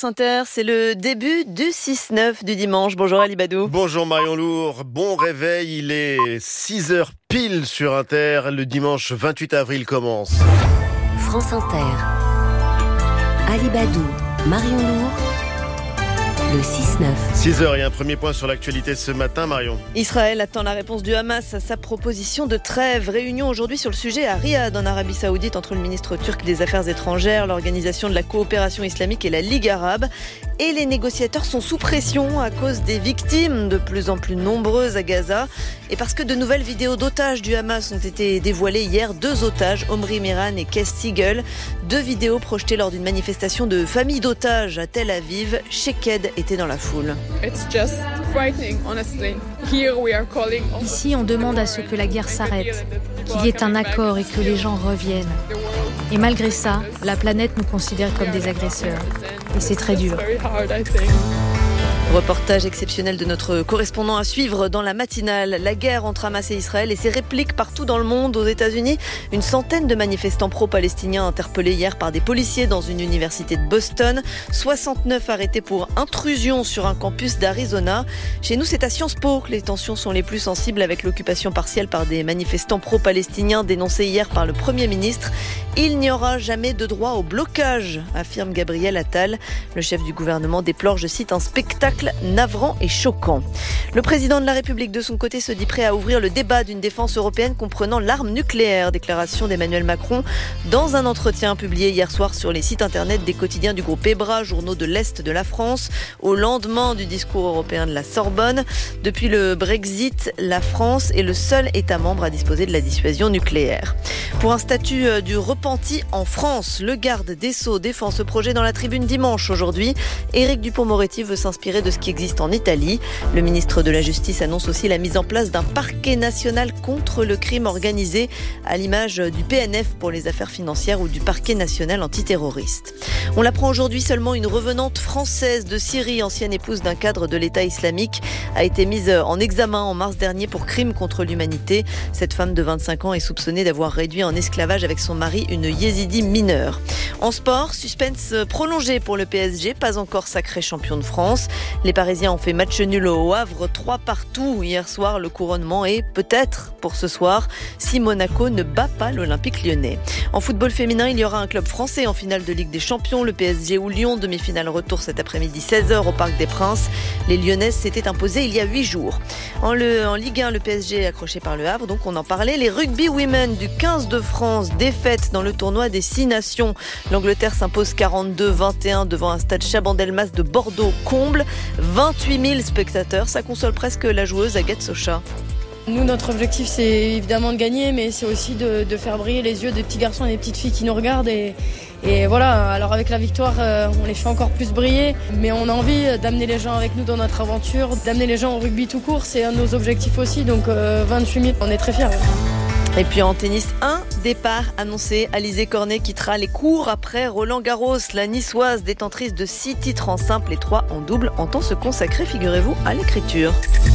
France Inter, c'est le début du 6-9 du dimanche. Bonjour Ali Badou. Bonjour Marion Lourd, bon réveil, il est 6h pile sur Inter, le dimanche 28 avril commence. France Inter, Ali Badou, Marion Lourd, le 6-9. 6h et un premier point sur l'actualité ce matin, Marion. Israël attend la réponse du Hamas à sa proposition de trêve. Réunion aujourd'hui sur le sujet à Riyad, en Arabie Saoudite, entre le ministre turc des Affaires étrangères, l'Organisation de la coopération islamique et la Ligue arabe. Et les négociateurs sont sous pression à cause des victimes de plus en plus nombreuses à Gaza. Et parce que de nouvelles vidéos d'otages du Hamas ont été dévoilées hier. 2 otages, Omri Miran et Keith Siegel. 2 vidéos projetées lors d'une manifestation de familles d'otages à Tel Aviv. Sheked était dans la foule. Ici, on demande à ce que la guerre s'arrête, qu'il y ait un accord et que les gens reviennent. Et malgré ça, la planète nous considère comme des agresseurs. Et c'est très dur. Reportage exceptionnel de notre correspondant à suivre dans la matinale. La guerre entre Hamas et Israël et ses répliques partout dans le monde. Aux États-Unis, une centaine de manifestants pro-palestiniens interpellés hier par des policiers dans une université de Boston. 69 arrêtés pour intrusion sur un campus d'Arizona. Chez nous, c'est à Sciences Po que les tensions sont les plus sensibles, avec l'occupation partielle par des manifestants pro-palestiniens dénoncée hier par le Premier ministre. Il n'y aura jamais de droit au blocage, affirme Gabriel Attal. Le chef du gouvernement déplore, je cite, un spectacle navrant et choquant. Le président de la République, de son côté, se dit prêt à ouvrir le débat d'une défense européenne comprenant l'arme nucléaire. Déclaration d'Emmanuel Macron dans un entretien publié hier soir sur les sites internet des quotidiens du groupe EBRA, journaux de l'Est de la France, au lendemain du discours européen de la Sorbonne. Depuis le Brexit, la France est le seul État membre à disposer de la dissuasion nucléaire. Pour un statut du repenti en France, le garde des Sceaux défend ce projet dans la Tribune dimanche aujourd'hui. Éric Dupond-Moretti veut s'inspirer de ce qui existe en Italie. Le ministre de la Justice annonce aussi la mise en place d'un parquet national contre le crime organisé, à l'image du PNF pour les affaires financières ou du parquet national antiterroriste. On l'apprend aujourd'hui, seulement une revenante française de Syrie, ancienne épouse d'un cadre de l'État islamique, a été mise en examen en mars dernier pour crime contre l'humanité. Cette femme de 25 ans est soupçonnée d'avoir réduit en esclavage avec son mari une yézidi mineure. En sport, suspense prolongé pour le PSG, pas encore sacré champion de France. Les Parisiens ont fait match nul au Havre, 3-3 hier soir. Le couronnement est peut-être pour ce soir si Monaco ne bat pas l'Olympique lyonnais. En football féminin, il y aura un club français en finale de Ligue des Champions, le PSG ou Lyon, demi-finale retour cet après-midi 16h au Parc des Princes. Les Lyonnaises s'étaient imposées il y a 8 jours. En Ligue 1, le PSG est accroché par le Havre, donc on en parlait. Les rugby women du 15 de France, défaite dans le tournoi des 6 nations. L'Angleterre s'impose 42-21 devant un stade Chabandelmas de Bordeaux-Comble. 28 000 spectateurs, ça console presque la joueuse Agathe Socha. Nous, notre objectif, c'est évidemment de gagner, mais c'est aussi de faire briller les yeux des petits garçons et des petites filles qui nous regardent. Et voilà, alors avec la victoire, on les fait encore plus briller. Mais on a envie d'amener les gens avec nous dans notre aventure, d'amener les gens au rugby tout court. C'est un de nos objectifs aussi, donc 28 000, on est très fiers. Et puis en tennis, un départ annoncé. Alizé Cornet quittera les cours après Roland Garros. La niçoise, détentrice de 6 titres en simple et 3 en double, entend se consacrer, figurez-vous, à l'écriture.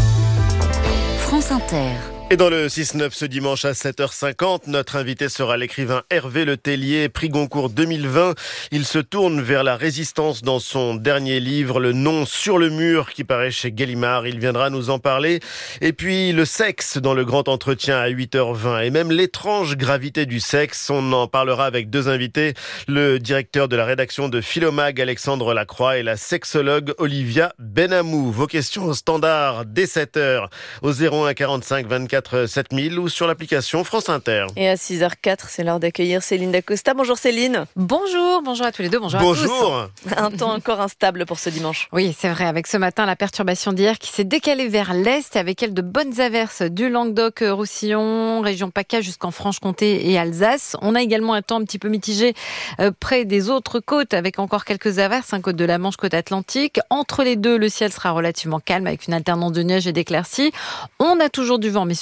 France Inter. Et dans le 6-9 ce dimanche à 7h50, notre invité sera l'écrivain Hervé Letellier, prix Goncourt 2020. Il se tourne vers la résistance dans son dernier livre, Le nom sur le mur, qui paraît chez Gallimard. Il viendra nous en parler. Et puis le sexe dans le grand entretien à 8h20 et même l'étrange gravité du sexe. On en parlera avec 2 invités, le directeur de la rédaction de Philomag, Alexandre Lacroix, et la sexologue Olivia Benamou. Vos questions au standard dès 7h au 01 45 24 7000 ou sur l'application France Inter. Et à 6h04, c'est l'heure d'accueillir Céline Dacosta. Bonjour Céline. Bonjour à tous les deux, bonjour à tous. Un temps encore instable pour ce dimanche. Oui, c'est vrai, avec ce matin la perturbation d'hier qui s'est décalée vers l'est, et avec elle de bonnes averses du Languedoc-Roussillon, région PACA jusqu'en Franche-Comté et Alsace. On a également un temps un petit peu mitigé près des autres côtes, avec encore quelques averses, côte de la Manche, côte atlantique. Entre les deux, le ciel sera relativement calme avec une alternance de neige et d'éclaircies. On a toujours du vent, mais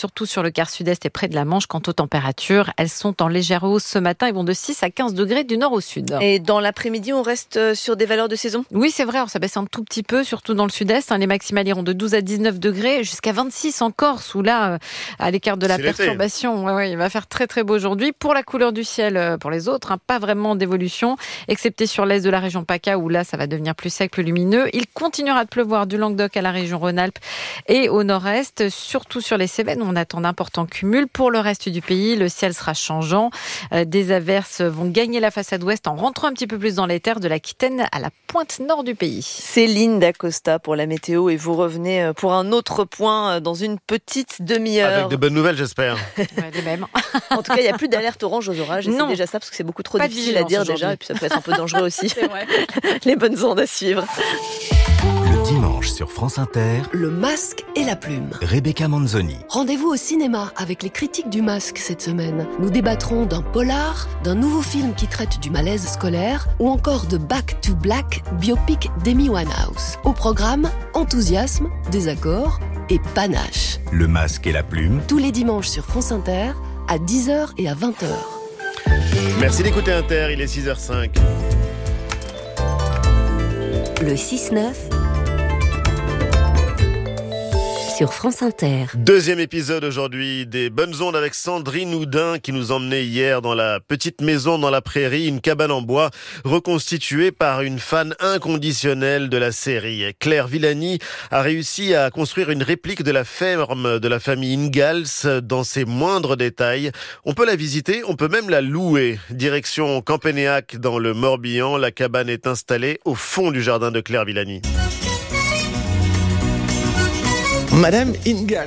surtout sur le quart sud-est et près de la Manche. Quant aux températures, elles sont en légère hausse ce matin. Elles vont de 6 à 15 degrés du nord au sud. Et dans l'après-midi, on reste sur des valeurs de saison ? Oui, c'est vrai. Alors, ça baisse un tout petit peu, surtout dans le sud-est. Les maximales iront de 12 à 19 degrés, jusqu'à 26 en Corse, où là, à l'écart de la perturbation, il va faire très très beau aujourd'hui. Pour la couleur du ciel, pour les autres, pas vraiment d'évolution, excepté sur l'est de la région PACA, où là, ça va devenir plus sec, plus lumineux. Il continuera de pleuvoir du Languedoc à la région Rhône-Alpes et au nord-est, surtout sur les Cévennes, où on attend d'importants cumuls. Pour le reste du pays, le ciel sera changeant. Des averses vont gagner la façade ouest en rentrant un petit peu plus dans les terres de l'Aquitaine à la pointe nord du pays. Céline Dacosta pour la météo, et vous revenez pour un autre point dans une petite demi-heure. Avec de bonnes nouvelles, j'espère. Les mêmes. En tout cas, il n'y a plus d'alerte orange aux orages. C'est déjà ça, parce que c'est beaucoup trop difficile à dire déjà, et puis ça peut être un peu dangereux aussi. C'est vrai. Les bonnes ondes à suivre. Le dimanche sur France Inter, Le Masque et la Plume. Rebecca Manzoni. Rendez-vous au cinéma avec les critiques du Masque cette semaine. Nous débattrons d'un polar, d'un nouveau film qui traite du malaise scolaire ou encore de Back to Black, biopic d'Amy Winehouse. Au programme, enthousiasme, désaccord et panache. Le Masque et la Plume. Tous les dimanches sur France Inter à 10h et à 20h. Merci d'écouter Inter, il est 6h05. Le 6-9 sur France Inter. Deuxième épisode aujourd'hui des Bonnes Ondes avec Sandrine Houdin qui nous emmenait hier dans la petite maison dans la prairie, une cabane en bois reconstituée par une fan inconditionnelle de la série. Claire Villani a réussi à construire une réplique de la ferme de la famille Ingalls dans ses moindres détails. On peut la visiter, on peut même la louer. Direction Campénéac dans le Morbihan, la cabane est installée au fond du jardin de Claire Villani. Madame Ingalls.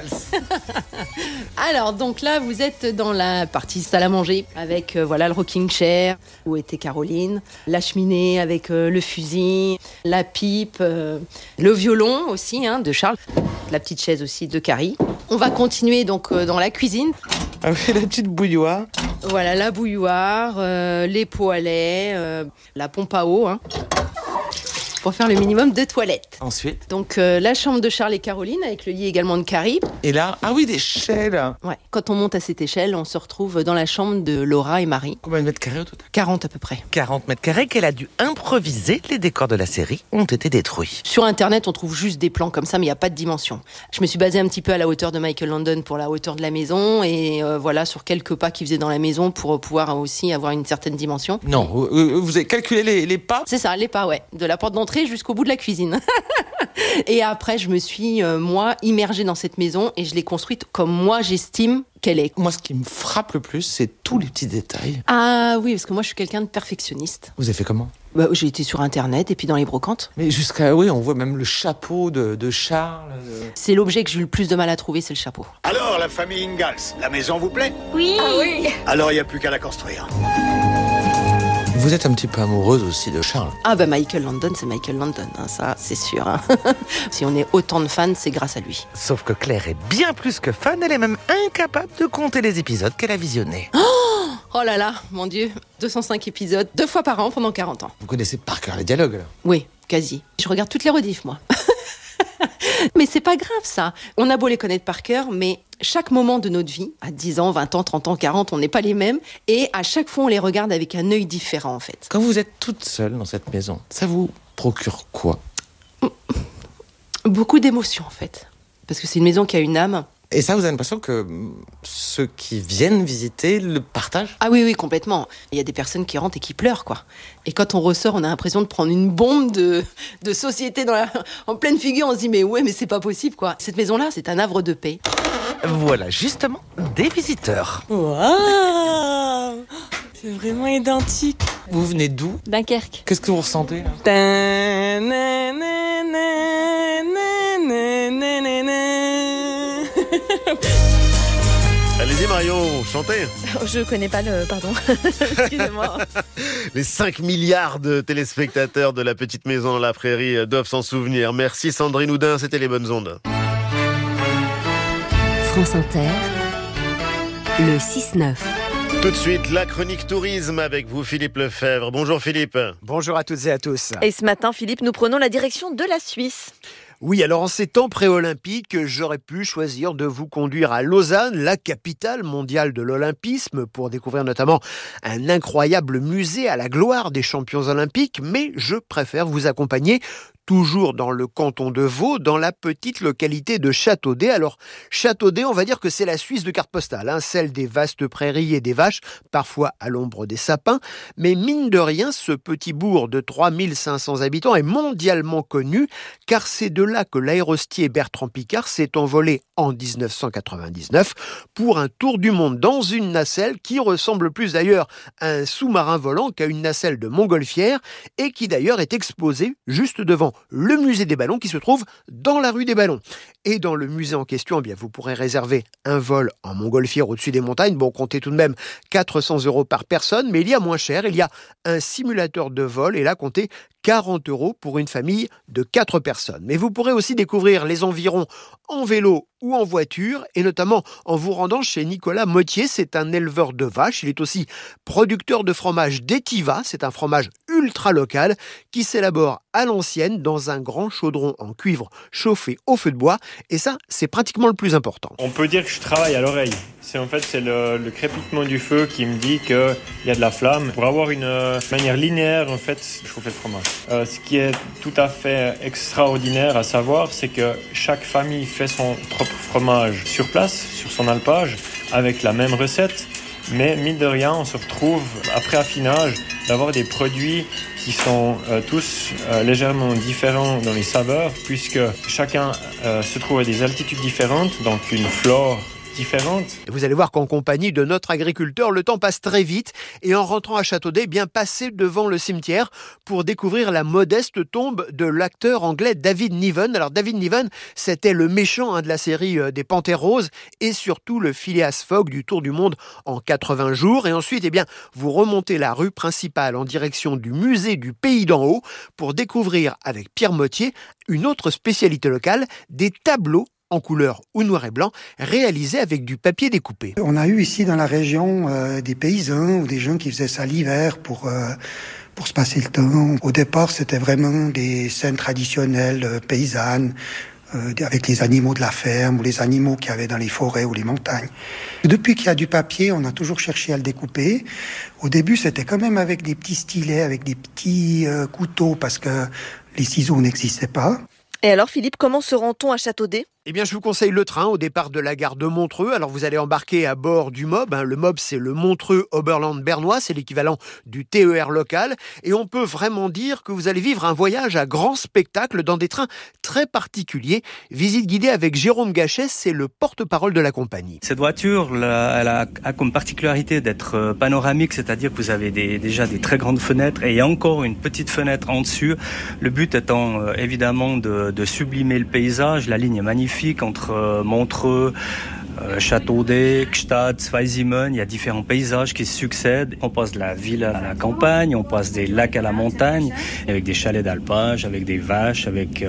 Alors, donc là, vous êtes dans la partie salle à manger avec le rocking chair où était Caroline, la cheminée avec le fusil, la pipe, le violon aussi de Charles, la petite chaise aussi de Carrie. On va continuer donc dans la cuisine. Ah oui, la petite bouilloire. Voilà, la bouilloire, les pots à lait, la pompe à eau. Pour faire le minimum de toilettes. Ensuite. Donc la chambre de Charles et Caroline avec le lit également de Carrie. Et là, ah oui, des échelles. Ouais. Quand on monte à cette échelle, on se retrouve dans la chambre de Laura et Marie. Combien de mètres carrés au total ? 40 à peu près. 40 mètres carrés qu'elle a dû improviser. Les décors de la série ont été détruits. Sur Internet, on trouve juste des plans comme ça, mais il n'y a pas de dimension. Je me suis basée un petit peu à la hauteur de Michael Landon pour la hauteur de la maison et sur quelques pas qu'il faisait dans la maison pour pouvoir aussi avoir une certaine dimension. Non, vous avez calculé les pas ? C'est ça, les pas, ouais. De la porte d'entrée jusqu'au bout de la cuisine. Et après, je me suis, immergée dans cette maison et je l'ai construite comme moi, j'estime qu'elle est. Moi, ce qui me frappe le plus, c'est tous les petits détails. Ah oui, parce que moi, je suis quelqu'un de perfectionniste. Vous avez fait comment ? J'ai été sur Internet et puis dans les brocantes. Mais on voit même le chapeau de Charles. C'est l'objet que j'ai eu le plus de mal à trouver, c'est le chapeau. Alors, la famille Ingalls, la maison vous plaît ? Oui. Ah oui. Alors, il n'y a plus qu'à la construire. Vous êtes un petit peu amoureuse aussi de Charles. Ah Michael Landon, c'est Michael Landon, ça c'est sûr. Si on est autant de fans, c'est grâce à lui. Sauf que Claire est bien plus que fan, elle est même incapable de compter les épisodes qu'elle a visionnés. Oh là là, mon Dieu, 205 épisodes, 2 fois par an pendant 40 ans. Vous connaissez par cœur les dialogues là ? Oui, quasi. Je regarde toutes les rediffs, moi. Mais c'est pas grave ça. On a beau les connaître par cœur, mais chaque moment de notre vie, à 10 ans, 20 ans, 30 ans, 40, on n'est pas les mêmes. Et à chaque fois, on les regarde avec un œil différent, en fait. Quand vous êtes toute seule dans cette maison, ça vous procure quoi ? Beaucoup d'émotions, en fait. Parce que c'est une maison qui a une âme. Et ça, vous avez l'impression que ceux qui viennent visiter le partagent ? Ah oui, complètement. Il y a des personnes qui rentrent et qui pleurent, quoi. Et quand on ressort, on a l'impression de prendre une bombe de société en pleine figure. On se dit, mais c'est pas possible, quoi. Cette maison-là, c'est un havre de paix. Voilà, justement, des visiteurs. Waouh ! C'est vraiment identique. Vous venez d'où ? Dunkerque. Qu'est-ce que vous ressentez là ? Allez-y Marion, chantez. Je connais pas pardon. Excusez-moi. Les 5 milliards de téléspectateurs de la petite maison dans la prairie doivent s'en souvenir. Merci Sandrine Houdin, c'était les bonnes ondes. France Inter, le 6-9. Tout de suite, la chronique tourisme avec vous, Philippe Lefebvre. Bonjour Philippe. Bonjour à toutes et à tous. Et ce matin, Philippe, nous prenons la direction de la Suisse. Oui, alors en ces temps pré-olympiques, j'aurais pu choisir de vous conduire à Lausanne, la capitale mondiale de l'olympisme, pour découvrir notamment un incroyable musée à la gloire des champions olympiques, mais je préfère vous accompagner toujours dans le canton de Vaud, dans la petite localité de Châteaudet. Alors, Châteaudet, on va dire que c'est la Suisse de carte postale, celle des vastes prairies et des vaches, parfois à l'ombre des sapins. Mais mine de rien, ce petit bourg de 3500 habitants est mondialement connu, car c'est de là que l'aérostier Bertrand Piccard s'est envolé en 1999 pour un tour du monde dans une nacelle qui ressemble plus d'ailleurs à un sous-marin volant qu'à une nacelle de montgolfière, et qui d'ailleurs est exposée juste devant le musée des ballons qui se trouve dans la rue des ballons. Et dans le musée en question, vous pourrez réserver un vol en montgolfière au-dessus des montagnes. Bon, comptez tout de même 400 € par personne, mais il y a moins cher. Il y a un simulateur de vol et là, comptez 40 € pour une famille de 4 personnes. Mais vous pourrez aussi découvrir les environs en vélo ou en voiture, et notamment en vous rendant chez Nicolas Mottier. C'est un éleveur de vaches. Il est aussi producteur de fromage d'Etiva. C'est un fromage ultra local qui s'élabore à l'ancienne dans un grand chaudron en cuivre chauffé au feu de bois. Et ça, c'est pratiquement le plus important. On peut dire que je travaille à l'oreille. C'est le crépitement du feu qui me dit qu'il y a de la flamme. Pour avoir une manière linéaire, en fait, chauffer le fromage. Ce qui est tout à fait extraordinaire à savoir, c'est que chaque famille fait son propre fromage sur place, sur son alpage, avec la même recette. Mais mine de rien, on se retrouve, après affinage, d'avoir des produits qui sont tous légèrement différents dans les saveurs, puisque chacun se trouve à des altitudes différentes, donc une flore différente. Vous allez voir qu'en compagnie de notre agriculteur, le temps passe très vite, et en rentrant à Châteaudet, passez devant le cimetière pour découvrir la modeste tombe de l'acteur anglais David Niven. Alors David Niven, c'était le méchant de la série des Panthères Roses et surtout le Phileas Fogg du Tour du Monde en 80 jours. Et ensuite, vous remontez la rue principale en direction du musée du Pays d'en Haut pour découvrir avec Pierre Mottier une autre spécialité locale, des tableaux en couleur ou noir et blanc, réalisés avec du papier découpé. On a eu ici dans la région des paysans ou des gens qui faisaient ça l'hiver pour se passer le temps. Au départ, c'était vraiment des scènes traditionnelles paysannes, avec les animaux de la ferme ou les animaux qu'il y avait dans les forêts ou les montagnes. Depuis qu'il y a du papier, on a toujours cherché à le découper. Au début, c'était quand même avec des petits stylets, avec des petits couteaux, parce que les ciseaux n'existaient pas. Et alors Philippe, comment se rend-on à Châteaudet ? Je vous conseille le train au départ de la gare de Montreux. Alors vous allez embarquer à bord du MOB. Le MOB, c'est le Montreux-Oberland bernois, c'est l'équivalent du TER local. Et on peut vraiment dire que vous allez vivre un voyage à grand spectacle dans des trains très particuliers. Visite guidée avec Jérôme Gachet, c'est le porte-parole de la compagnie. Cette voiture, elle a comme particularité d'être panoramique, c'est-à-dire que vous avez déjà des très grandes fenêtres et encore une petite fenêtre en dessus. Le but étant évidemment de sublimer le paysage. La ligne est magnifique entre Montreux, Châteaudet, Gstaad, Zweisimmen, il y a différents paysages qui se succèdent. On passe de la ville à la campagne, on passe des lacs à la montagne, avec des chalets d'alpage, avec des vaches, avec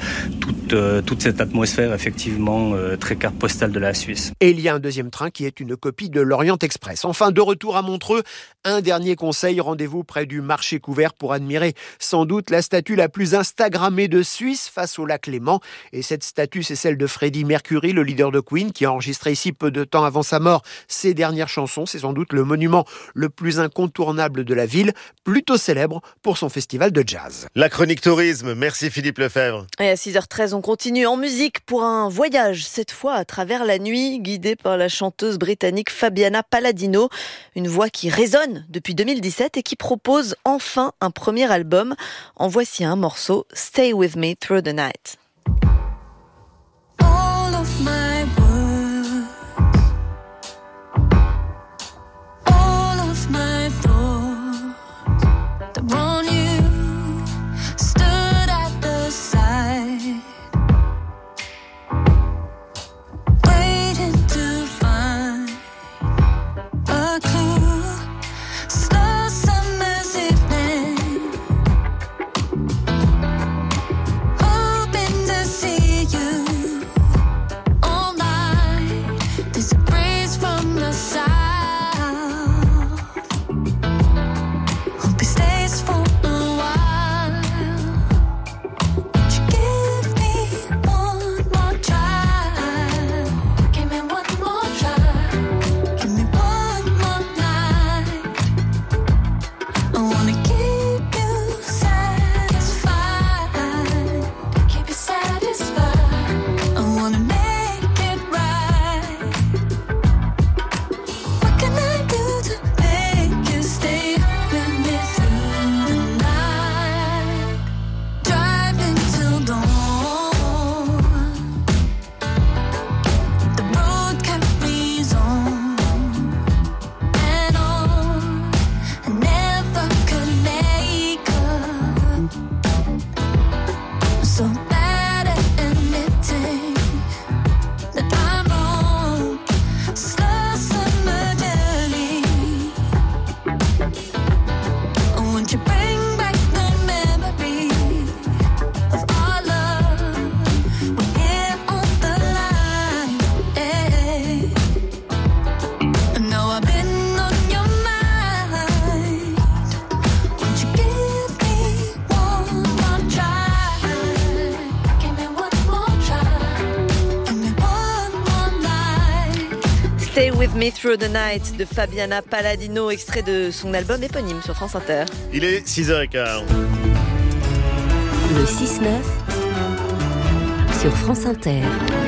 toute cette atmosphère effectivement très carte postale de la Suisse. Et il y a un deuxième train qui est une copie de l'Orient Express. Enfin, de retour à Montreux, un dernier conseil, rendez-vous près du marché couvert pour admirer sans doute la statue la plus instagrammée de Suisse face au lac Léman. Et cette statue, c'est celle de Freddie Mercury, le leader de Queen, qui a enregistré ici peu de temps avant sa mort ses dernières chansons. C'est sans doute le monument le plus incontournable de la ville, plutôt célèbre pour son festival de jazz. La chronique tourisme, merci Philippe Lefebvre. Et à 6h13, on continue en musique pour un voyage, cette fois à travers la nuit, guidé par la chanteuse britannique Fabiana Palladino, une voix qui résonne depuis 2017 et qui propose enfin un premier album. En voici un morceau, Stay With Me Through the Night. All of my words, all of my thoughts, the one you stood at the side, waiting to find a clue. Slow summer's evening, hoping Stay With Me Through the Night de Fabiana Palladino, extrait de son album éponyme sur France Inter. Il est 6h15. Le 6-9 sur France Inter.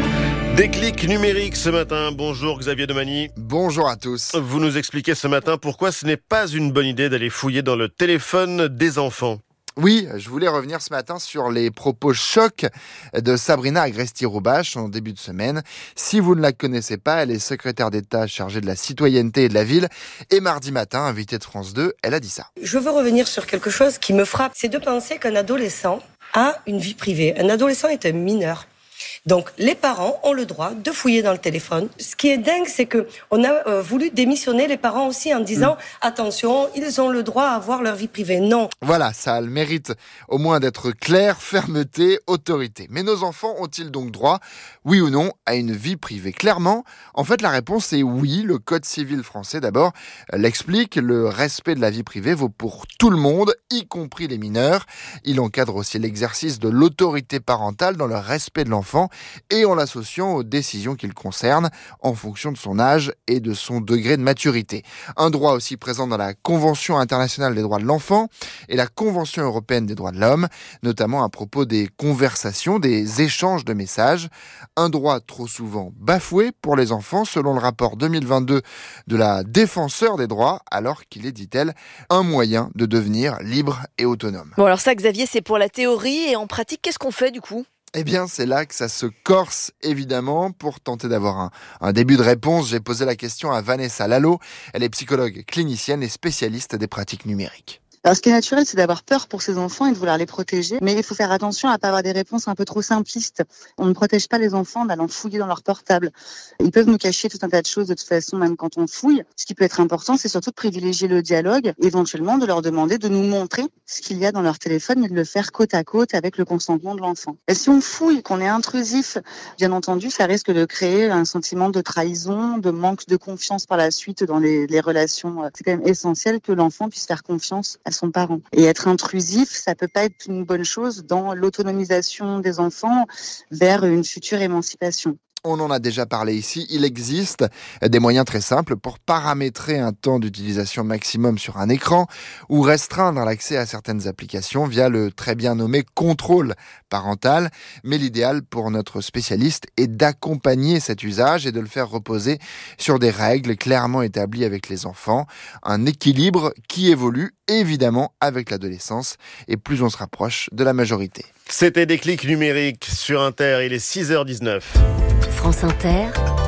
Déclic numérique ce matin. Bonjour Xavier Demany. Bonjour à tous. Vous nous expliquez ce matin pourquoi ce n'est pas une bonne idée d'aller fouiller dans le téléphone des enfants. Oui, je voulais revenir ce matin sur les propos chocs de Sabrina Agresti-Roubache en début de semaine. Si vous ne la connaissez pas, elle est secrétaire d'État chargée de la citoyenneté et de la ville. Et mardi matin, invitée de France 2, elle a dit ça. Je veux revenir sur quelque chose qui me frappe. C'est de penser qu'un adolescent a une vie privée. Un adolescent est un mineur. Donc, les parents ont le droit de fouiller dans le téléphone. Ce qui est dingue, c'est que on a voulu démissionner les parents aussi en disant attention, ils ont le droit à avoir leur vie privée. Non. Voilà, ça a le mérite au moins d'être clair, fermeté, autorité. Mais nos enfants ont-ils donc droit, oui ou non, à une vie privée ? Clairement, en fait, la réponse est oui. Le Code civil français, d'abord, l'explique. Le respect de la vie privée vaut pour tout le monde, y compris les mineurs. Il encadre aussi l'exercice de l'autorité parentale dans le respect de l'enfant et en l'associant aux décisions qu'il concerne en fonction de son âge et de son degré de maturité. Un droit aussi présent dans la Convention internationale des droits de l'enfant et la Convention européenne des droits de l'homme, notamment à propos des conversations, des échanges de messages. Un droit trop souvent bafoué pour les enfants, selon le rapport 2022 de la Défenseure des droits, alors qu'il est, dit-elle, un moyen de devenir libre et autonome. Bon alors ça Xavier, c'est pour la théorie, et en pratique, qu'est-ce qu'on fait du coup ? Eh bien, c'est là que ça se corse, évidemment. Pour tenter d'avoir un début de réponse, j'ai posé la question à Vanessa Lalo. Elle est psychologue clinicienne et spécialiste des pratiques numériques. Alors, ce qui est naturel, c'est d'avoir peur pour ses enfants et de vouloir les protéger. Mais il faut faire attention à ne pas avoir des réponses un peu trop simplistes. On ne protège pas les enfants en allant fouiller dans leur portable. Ils peuvent nous cacher tout un tas de choses de toute façon, même quand on fouille. Ce qui peut être important, c'est surtout de privilégier le dialogue, éventuellement de leur demander de nous montrer ce qu'il y a dans leur téléphone et de le faire côte à côte avec le consentement de l'enfant. Et si on fouille, qu'on est intrusif, bien entendu, ça risque de créer un sentiment de trahison, de manque de confiance par la suite dans les relations. C'est quand même essentiel que l'enfant puisse faire confiance à son parent. Et être intrusif, ça peut pas être une bonne chose dans l'autonomisation des enfants vers une future émancipation. On en a déjà parlé ici, il existe des moyens très simples pour paramétrer un temps d'utilisation maximum sur un écran ou restreindre l'accès à certaines applications via le très bien nommé contrôle parental. Mais l'idéal pour notre spécialiste est d'accompagner cet usage et de le faire reposer sur des règles clairement établies avec les enfants. Un équilibre qui évolue évidemment avec l'adolescence et plus on se rapproche de la majorité. C'était Déclic numérique sur Inter, il est 6h19. France Inter,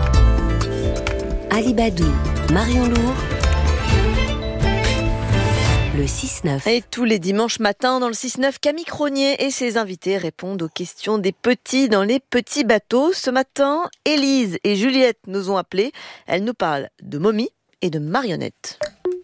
Ali Badou, Marion Lourd, le 6-9. Et tous les dimanches matins dans le 6-9, Camille Cronier et ses invités répondent aux questions des petits dans les petits bateaux. Ce matin, Élise et Juliette nous ont appelés. Elles nous parlent de momies et de marionnettes.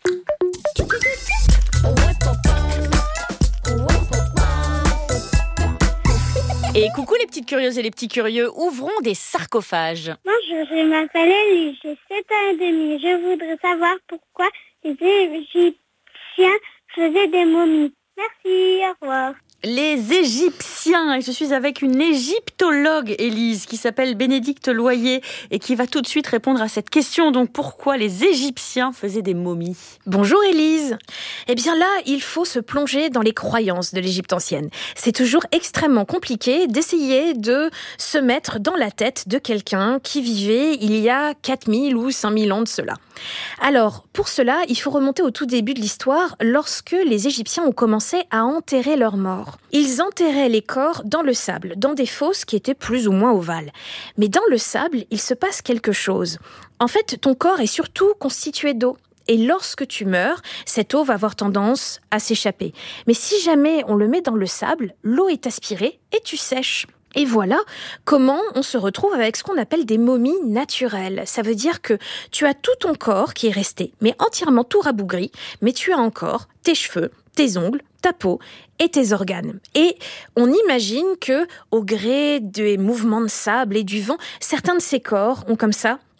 Et coucou les petites curieuses et les petits curieux, ouvrons des sarcophages. Bonjour, je m'appelle Ellie, j'ai 7 ans et demi. Je voudrais savoir pourquoi les Égyptiens faisaient des momies. Merci, au revoir. Les Égyptiens, et je suis avec une égyptologue, Élise, qui s'appelle Bénédicte Loyer et qui va tout de suite répondre à cette question. Donc pourquoi les Égyptiens faisaient des momies ? Bonjour Élise. Eh bien là, il faut se plonger dans les croyances de l'Égypte ancienne. C'est toujours extrêmement compliqué d'essayer de se mettre dans la tête de quelqu'un qui vivait il y a 4000 ou 5000 ans de cela. Alors, pour cela, il faut remonter au tout début de l'histoire, lorsque les Égyptiens ont commencé à enterrer leurs morts. Ils enterraient les corps dans le sable, dans des fosses qui étaient plus ou moins ovales. Mais dans le sable, il se passe quelque chose. En fait, ton corps est surtout constitué d'eau. Et lorsque tu meurs, cette eau va avoir tendance à s'échapper. Mais si jamais on le met dans le sable, l'eau est aspirée et tu sèches. Et voilà comment on se retrouve avec ce qu'on appelle des momies naturelles. Ça veut dire que tu as tout ton corps qui est resté, mais entièrement tout rabougri, mais tu as encore tes cheveux, tes ongles, ta peau et tes organes. Et on imagine que, au gré des mouvements de sable et du vent, certains de ces corps ont comme ça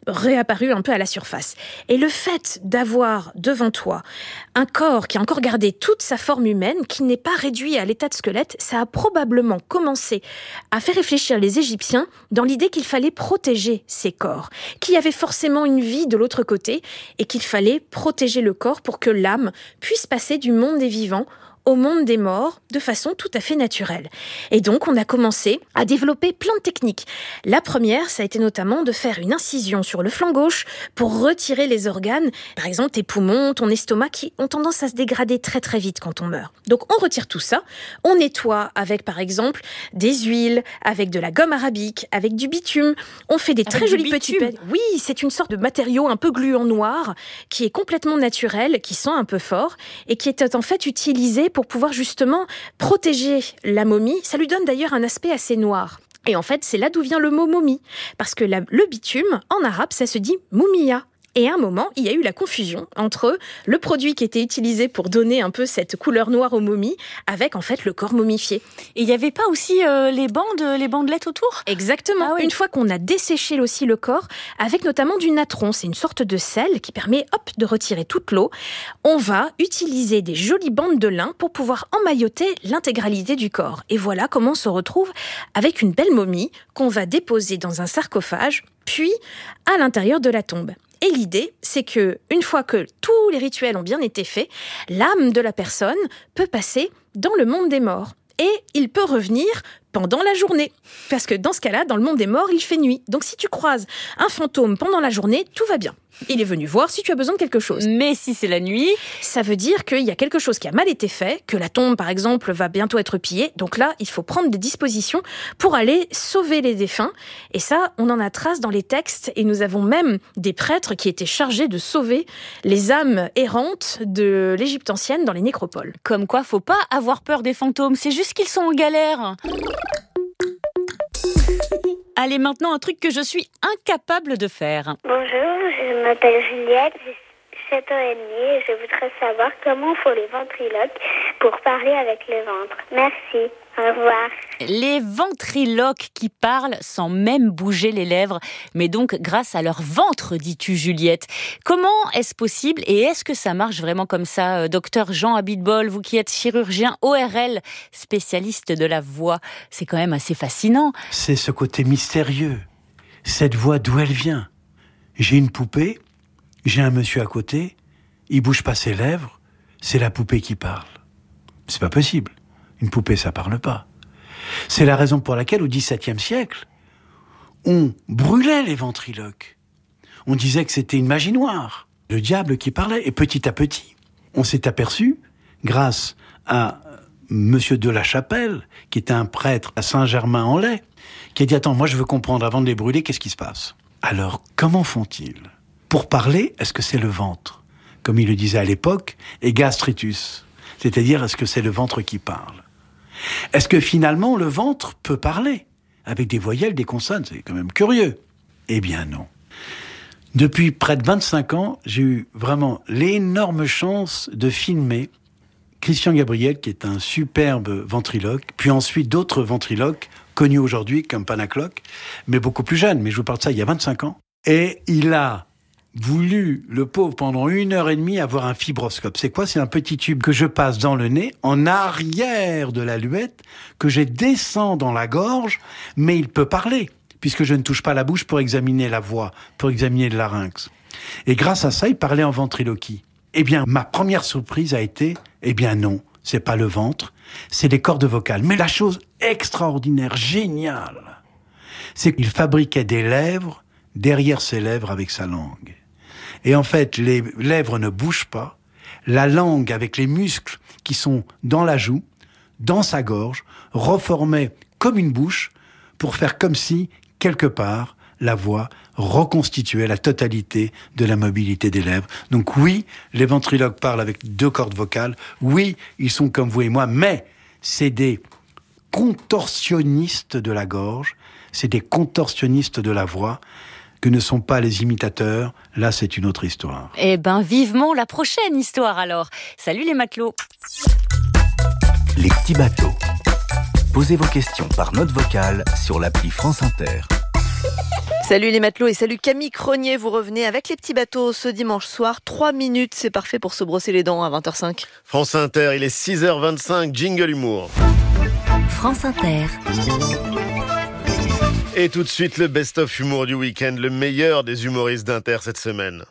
réapparu un peu à la surface. Et le fait d'avoir devant toi un corps qui a encore gardé toute sa forme humaine, qui n'est pas réduit à l'état de squelette, ça a probablement commencé à faire réfléchir les Égyptiens dans l'idée qu'il fallait protéger ces corps, qu'il y avait forcément une vie de l'autre côté et qu'il fallait protéger le corps pour que l'âme puisse passer du monde des vivants au monde des morts de façon tout à fait naturelle. Et donc, on a commencé à développer plein de techniques. La première, ça a été notamment de faire une incision sur le flanc gauche pour retirer les organes, par exemple tes poumons, ton estomac, qui ont tendance à se dégrader très très vite quand on meurt. Donc, on retire tout ça, on nettoie avec, par exemple, des huiles, avec de la gomme arabique, avec du bitume. On fait des très jolis petits... Oui, c'est une sorte de matériau un peu gluant noir qui est complètement naturel, qui sent un peu fort et qui est en fait utilisé pour pouvoir justement protéger la momie. Ça lui donne d'ailleurs un aspect assez noir. Et en fait, c'est là d'où vient le mot momie. Parce que le bitume, en arabe, ça se dit moumia. Et à un moment, il y a eu la confusion entre le produit qui était utilisé pour donner un peu cette couleur noire aux momies avec en fait le corps momifié. Et il n'y avait pas aussi les bandelettes autour ? Exactement. Ah oui. Une fois qu'on a desséché aussi le corps, avec notamment du natron, c'est une sorte de sel qui permet de retirer toute l'eau, on va utiliser des jolies bandes de lin pour pouvoir emmailloter l'intégralité du corps. Et voilà comment on se retrouve avec une belle momie qu'on va déposer dans un sarcophage, puis à l'intérieur de la tombe. Et l'idée, c'est que une fois que tous les rituels ont bien été faits, l'âme de la personne peut passer dans le monde des morts. Et il peut revenir pendant la journée. Parce que dans ce cas-là, dans le monde des morts, il fait nuit. Donc si tu croises un fantôme pendant la journée, tout va bien. Il est venu voir si tu as besoin de quelque chose. Mais si c'est la nuit, ça veut dire qu'il y a quelque chose qui a mal été fait, que la tombe, par exemple, va bientôt être pillée. Donc là, il faut prendre des dispositions pour aller sauver les défunts. Et ça, on en a trace dans les textes. Et nous avons même des prêtres qui étaient chargés de sauver les âmes errantes de l'Égypte ancienne dans les nécropoles. Comme quoi, faut pas avoir peur des fantômes. C'est juste qu'ils sont en galère. Allez, maintenant, un truc que je suis incapable de faire. Bonjour, je m'appelle Juliette, j'ai 7 ans et demi et je voudrais savoir comment font les ventriloques pour parler avec le ventre. Merci, au revoir. Les ventriloques qui parlent sans même bouger les lèvres, mais donc grâce à leur ventre, dis-tu Juliette. Comment est-ce possible et est-ce que ça marche vraiment comme ça, docteur Jean Abitbol, vous qui êtes chirurgien ORL, spécialiste de la voix, c'est quand même assez fascinant. C'est ce côté mystérieux, cette voix d'où elle vient. J'ai une poupée, j'ai un monsieur à côté, il bouge pas ses lèvres, c'est la poupée qui parle. C'est pas possible. Une poupée, ça parle pas. C'est la raison pour laquelle, au XVIIe siècle, on brûlait les ventriloques. On disait que c'était une magie noire, le diable qui parlait. Et petit à petit, on s'est aperçu, grâce à Monsieur de la Chapelle, qui était un prêtre à Saint-Germain-en-Laye, qui a dit « Attends, moi je veux comprendre, avant de les brûler, qu'est-ce qui se passe ?» Alors, comment font-ils ? Pour parler, est-ce que c'est le ventre ? Comme il le disait à l'époque, et gastritus. C'est-à-dire, est-ce que c'est le ventre qui parle ? Est-ce que finalement, le ventre peut parler ? Avec des voyelles, des consonnes, c'est quand même curieux. Eh bien non. Depuis près de 25 ans, j'ai eu vraiment l'énorme chance de filmer Christian Gabriel, qui est un superbe ventriloque, puis ensuite d'autres ventriloques, connus aujourd'hui comme Panacloc, mais beaucoup plus jeunes, mais je vous parle de ça il y a 25 ans. Et il a voulu, le pauvre, pendant 1h30, avoir un fibroscope. C'est quoi ? C'est un petit tube que je passe dans le nez, en arrière de l'aluette, que je descends dans la gorge, mais il peut parler, puisque je ne touche pas la bouche pour examiner la voix, pour examiner le larynx. Et grâce à ça, il parlait en ventriloquie. Eh bien, ma première surprise a été, eh bien non, c'est pas le ventre, c'est les cordes vocales. Mais la chose extraordinaire, géniale, c'est qu'il fabriquait des lèvres derrière ses lèvres avec sa langue. Et en fait, les lèvres ne bougent pas. La langue, avec les muscles qui sont dans la joue, dans sa gorge, reformait comme une bouche pour faire comme si, quelque part, la voix reconstituait la totalité de la mobilité des lèvres. Donc oui, les ventriloques parlent avec 2 cordes vocales. Oui, ils sont comme vous et moi, mais c'est des contorsionnistes de la gorge, c'est des contorsionnistes de la voix, que ne sont pas les imitateurs. Là, c'est une autre histoire. Eh ben, vivement la prochaine histoire alors. Salut les matelots. Les petits bateaux. Posez vos questions par note vocale sur l'appli France Inter. Salut les matelots et salut Camille Cronier, vous revenez avec les petits bateaux ce dimanche soir. 3 minutes, c'est parfait pour se brosser les dents à 20h05. France Inter, il est 6h25, jingle humour. France Inter. Et tout de suite, le best-of humour du week-end, le meilleur des humoristes d'Inter cette semaine.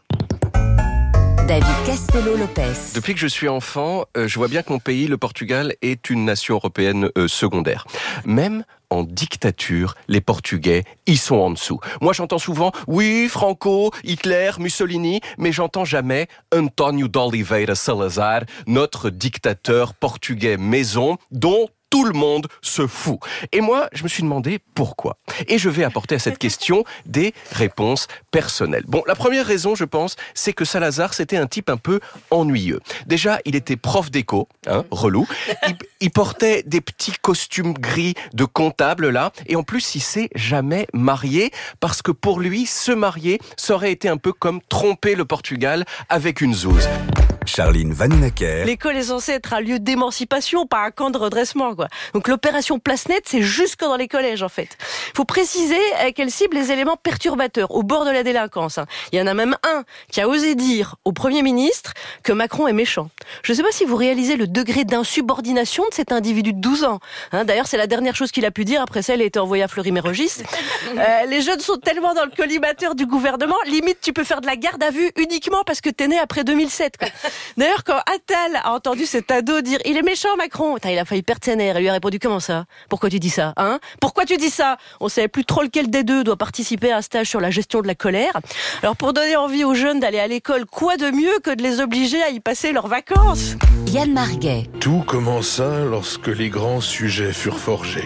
David Castello-Lopez. Depuis que je suis enfant, je vois bien que mon pays, le Portugal, est une nation européenne secondaire. Même en dictature, les Portugais, ils sont en dessous. Moi, j'entends souvent, oui, Franco, Hitler, Mussolini, mais j'entends jamais António de Oliveira Salazar, notre dictateur portugais maison, dont tout le monde se fout. Et moi, je me suis demandé pourquoi. Et je vais apporter à cette question des réponses personnelles. Bon, la première raison, je pense, c'est que Salazar, c'était un type un peu ennuyeux. Déjà, il était prof d'éco, relou. Il portait des petits costumes gris de comptable, là. Et en plus, il s'est jamais marié, parce que pour lui, se marier, ça aurait été un peu comme tromper le Portugal avec une zouze. Charline Vanhoenacker. L'école est censée être un lieu d'émancipation, pas un camp de redressement, quoi. Donc l'opération Place Nette, c'est jusque dans les collèges, en fait. Faut préciser qu'elle cible les éléments perturbateurs, au bord de la délinquance. Il y en a même un qui a osé dire au Premier ministre que Macron est méchant. Je ne sais pas si vous réalisez le degré d'insubordination de cet individu de 12 ans. D'ailleurs, c'est la dernière chose qu'il a pu dire. Après ça, il a été envoyé à Fleury-Mérogis. Les jeunes sont tellement dans le collimateur du gouvernement, limite, tu peux faire de la garde à vue uniquement parce que t'es né après 2007, quoi. D'ailleurs, quand Attal a entendu cet ado dire « Il est méchant, Macron !» il a failli perdre ses nerfs. Il lui a répondu « Comment ça ? Pourquoi tu dis ça ? Pourquoi tu dis ça ?» On ne savait plus trop lequel des deux doit participer à un stage sur la gestion de la colère. Alors, pour donner envie aux jeunes d'aller à l'école, quoi de mieux que de les obliger à y passer leurs vacances ? Yann Marguet. Tout commença lorsque les grands sujets furent forgés.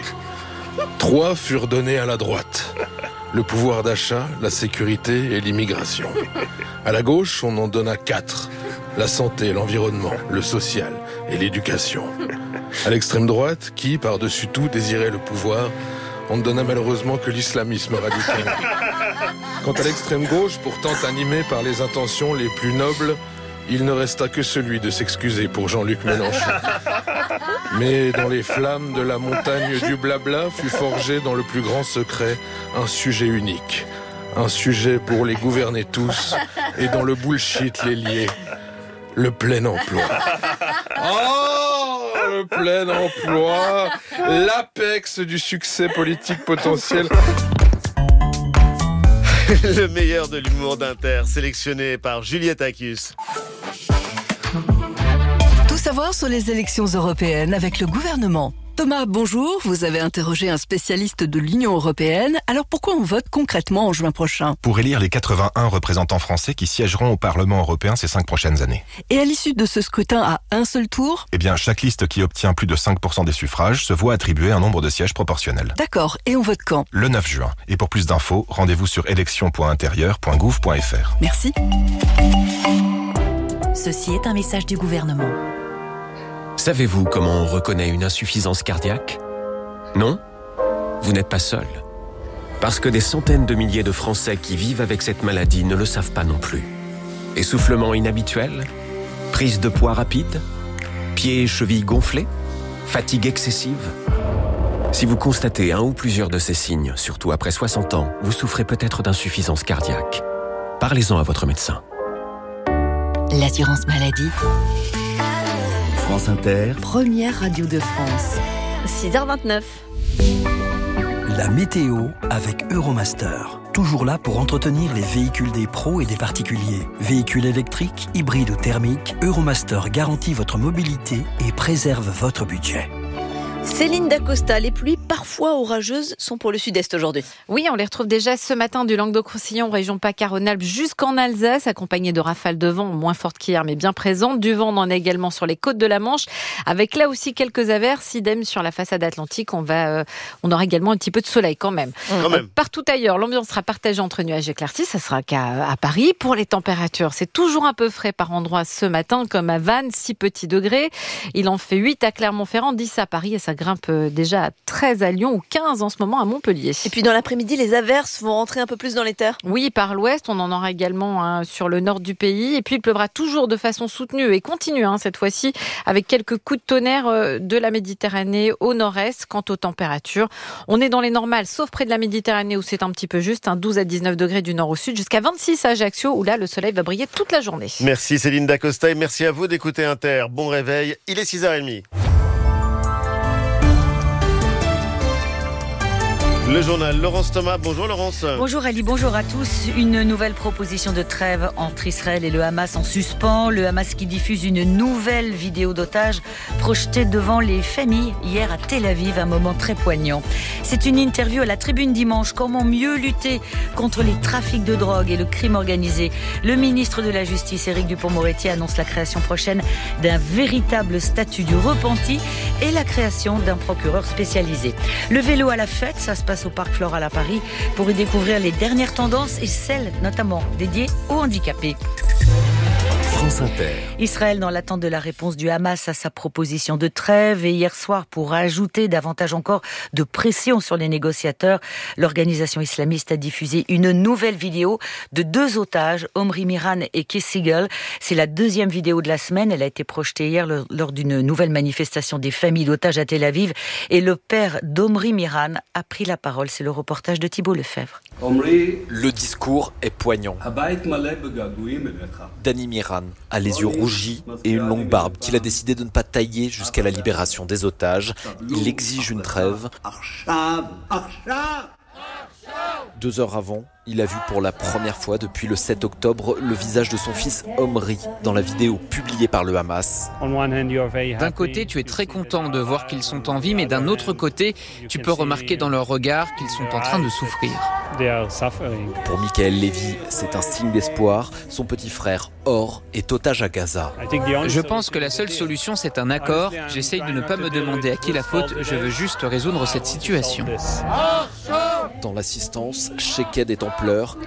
3 furent donnés à la droite. Le pouvoir d'achat, la sécurité et l'immigration. À la gauche, on en donna 4. La santé, l'environnement, le social et l'éducation. À l'extrême droite, qui, par-dessus tout, désirait le pouvoir, on ne donna malheureusement que l'islamisme radical. Quant à l'extrême gauche, pourtant animée par les intentions les plus nobles, il ne resta que celui de s'excuser pour Jean-Luc Mélenchon. Mais dans les flammes de la montagne du blabla fut forgé dans le plus grand secret un sujet unique. Un sujet pour les gouverner tous et dans le bullshit les lier. Le plein emploi. Oh, le plein emploi, l'apex du succès politique potentiel. Le meilleur de l'humour d'Inter, sélectionné par Juliette Accus. Tout savoir sur les élections européennes avec le gouvernement. Thomas, bonjour. Vous avez interrogé un spécialiste de l'Union européenne. Alors pourquoi on vote concrètement en juin prochain ? Pour élire les 81 représentants français qui siégeront au Parlement européen ces 5 prochaines années. Et à l'issue de ce scrutin à un seul tour ? Eh bien, chaque liste qui obtient plus de 5% des suffrages se voit attribuer un nombre de sièges proportionnel. D'accord. Et on vote quand ? Le 9 juin. Et pour plus d'infos, rendez-vous sur élection.intérieur.gouv.fr. Merci. Ceci est un message du gouvernement. Savez-vous comment on reconnaît une insuffisance cardiaque ? Non ? Vous n'êtes pas seul. Parce que des centaines de milliers de Français qui vivent avec cette maladie ne le savent pas non plus. Essoufflement inhabituel ? Prise de poids rapide ? Pieds et chevilles gonflés ? Fatigue excessive ? Si vous constatez un ou plusieurs de ces signes, surtout après 60 ans, vous souffrez peut-être d'insuffisance cardiaque. Parlez-en à votre médecin. L'assurance maladie. France Inter. Première radio de France. 6h29. La météo avec Euromaster. Toujours là pour entretenir les véhicules des pros et des particuliers. Véhicules électriques, hybrides ou thermiques, Euromaster garantit votre mobilité et préserve votre budget. Céline Dacosta, les pluies parfois orageuses sont pour le sud-est aujourd'hui. Oui, on les retrouve déjà ce matin du Languedoc-Roussillon, région PACA-Rhône-Alpes jusqu'en Alsace, accompagnées de rafales de vent moins fortes qu'hier mais bien présentes. Du vent, on en a également sur les côtes de la Manche, avec là aussi quelques averses. Idem sur la façade atlantique, on aura également un petit peu de soleil quand même. Partout ailleurs, l'ambiance sera partagée entre nuages et éclaircies, ça sera qu'à Paris. Pour les températures, c'est toujours un peu frais par endroits ce matin, comme à Vannes, 6 petits degrés. Il en fait 8 à Clermont-Ferrand, 10 à Paris et 5 grimpe déjà à 13 à Lyon ou 15 en ce moment à Montpellier. Et puis dans l'après-midi, les averses vont rentrer un peu plus dans les terres. Oui, par l'ouest, on en aura également sur le nord du pays. Et puis il pleuvra toujours de façon soutenue et continue cette fois-ci, avec quelques coups de tonnerre de la Méditerranée au nord-est. Quant aux températures, on est dans les normales, sauf près de la Méditerranée où c'est un petit peu juste, 12 à 19 degrés du nord au sud, jusqu'à 26 à Ajaccio où là le soleil va briller toute la journée. Merci Céline Dacosta et merci à vous d'écouter Inter. Bon réveil, il est 6h30. Le journal, Laurence Thomas. Bonjour Laurence. Bonjour Ali, bonjour à tous. Une nouvelle proposition de trêve entre Israël et le Hamas en suspens. Le Hamas qui diffuse une nouvelle vidéo d'otages projetée devant les familles hier à Tel Aviv, un moment très poignant. C'est une interview à la Tribune dimanche. Comment mieux lutter contre les trafics de drogue et le crime organisé. Le ministre de la Justice, Éric Dupond-Moretti, annonce la création prochaine d'un véritable statut du repenti et la création d'un procureur spécialisé. Le vélo à la fête, ça se passe au Parc Floral à Paris pour y découvrir les dernières tendances et celles notamment dédiées aux handicapés. France Inter. Israël dans l'attente de la réponse du Hamas à sa proposition de trêve et hier soir pour ajouter davantage encore de pression sur les négociateurs, l'organisation islamiste a diffusé une nouvelle vidéo de 2 otages, Omri Miran et Kessigel. C'est la 2e vidéo de la semaine. Elle a été projetée hier lors d'une nouvelle manifestation des familles d'otages à Tel Aviv et le père d'Omri Miran a pris la parole. C'est le reportage de Thibault Lefebvre. Le discours est poignant. Dani Miran a les yeux rougis et une longue barbe qu'il a décidé de ne pas tailler jusqu'à la libération des otages. Il exige une trêve. 2 heures avant, il a vu pour la première fois depuis le 7 octobre le visage de son fils Omri dans la vidéo publiée par le Hamas. D'un côté, tu es très content de voir qu'ils sont en vie, mais d'un autre côté, tu peux remarquer dans leur regard qu'ils sont en train de souffrir. Pour Michael Lévy, c'est un signe d'espoir. Son petit frère Or est otage à Gaza. Je pense que la seule solution, c'est un accord. J'essaye de ne pas me demander à qui la faute, je veux juste résoudre cette situation. Dans l'assistance, Sheked est en pleurs.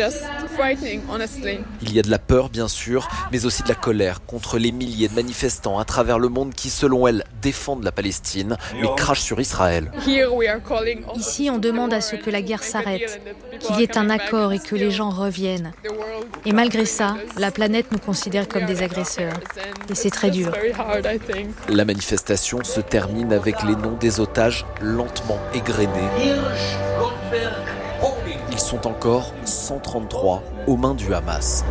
Il y a de la peur, bien sûr, mais aussi de la colère contre les milliers de manifestants à travers le monde qui, selon elle, défendent la Palestine, mais crachent sur Israël. Ici, on demande à ce que la guerre s'arrête, qu'il y ait un accord et que les gens reviennent. Et malgré ça, la planète nous considère comme des agresseurs. Et c'est très dur. La manifestation se termine avec les noms des otages lentement égrenés. Ils sont encore 133 aux mains du Hamas.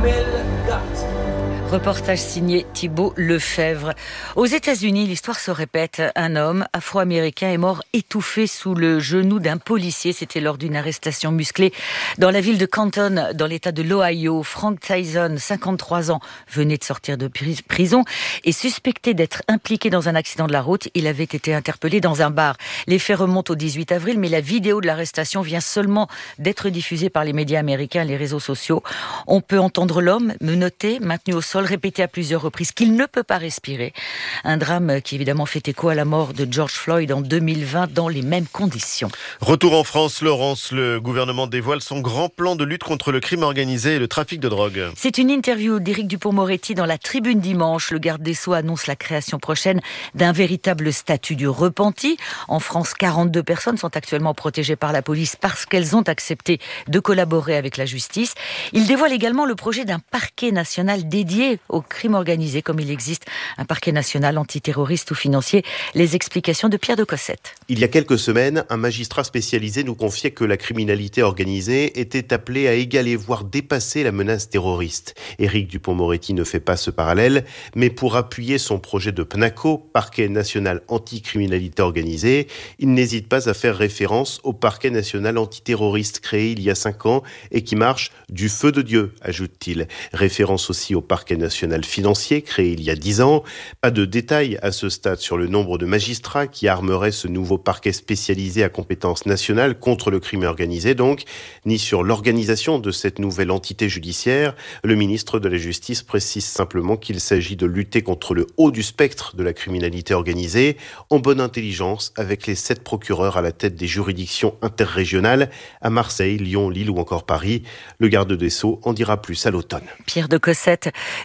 Reportage signé Thibault Lefebvre. Aux États-Unis, l'histoire se répète. Un homme afro-américain est mort étouffé sous le genou d'un policier. C'était lors d'une arrestation musclée dans la ville de Canton, dans l'état de l'Ohio. Frank Tyson, 53 ans, venait de sortir de prison et suspecté d'être impliqué dans un accident de la route. Il avait été interpellé dans un bar. Les faits remontent au 18 avril, mais la vidéo de l'arrestation vient seulement d'être diffusée par les médias américains et les réseaux sociaux. On peut entendre l'homme menotté, maintenu au sol, répété à plusieurs reprises qu'il ne peut pas respirer. Un drame qui évidemment fait écho à la mort de George Floyd en 2020 dans les mêmes conditions. Retour en France, Laurence. Le gouvernement dévoile son grand plan de lutte contre le crime organisé et le trafic de drogue. C'est une interview d'Éric Dupond-Moretti dans la Tribune dimanche. Le garde des Sceaux annonce la création prochaine d'un véritable statut du repenti. En France, 42 personnes sont actuellement protégées par la police parce qu'elles ont accepté de collaborer avec la justice. Il dévoile également le projet d'un parquet national dédié au crime organisé, comme il existe un parquet national antiterroriste ou financier. Les explications de Pierre de Cossette. Il y a quelques semaines, un magistrat spécialisé nous confiait que la criminalité organisée était appelée à égaler, voire dépasser la menace terroriste. Éric Dupond-Moretti ne fait pas ce parallèle, mais pour appuyer son projet de PNACO, parquet national anticriminalité organisée, il n'hésite pas à faire référence au parquet national antiterroriste créé il y a 5 ans et qui marche du feu de Dieu, ajoute-t-il. Référence aussi au parquet national financier créé il y a 10 ans. Pas de détails à ce stade sur le nombre de magistrats qui armeraient ce nouveau parquet spécialisé à compétence nationale contre le crime organisé donc, ni sur l'organisation de cette nouvelle entité judiciaire. Le ministre de la Justice précise simplement qu'il s'agit de lutter contre le haut du spectre de la criminalité organisée en bonne intelligence avec les 7 procureurs à la tête des juridictions interrégionales à Marseille, Lyon, Lille ou encore Paris. Le garde des Sceaux en dira plus à l'automne. Pierre de Cossette.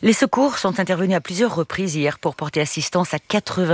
Les secours sont intervenus à plusieurs reprises hier pour porter assistance à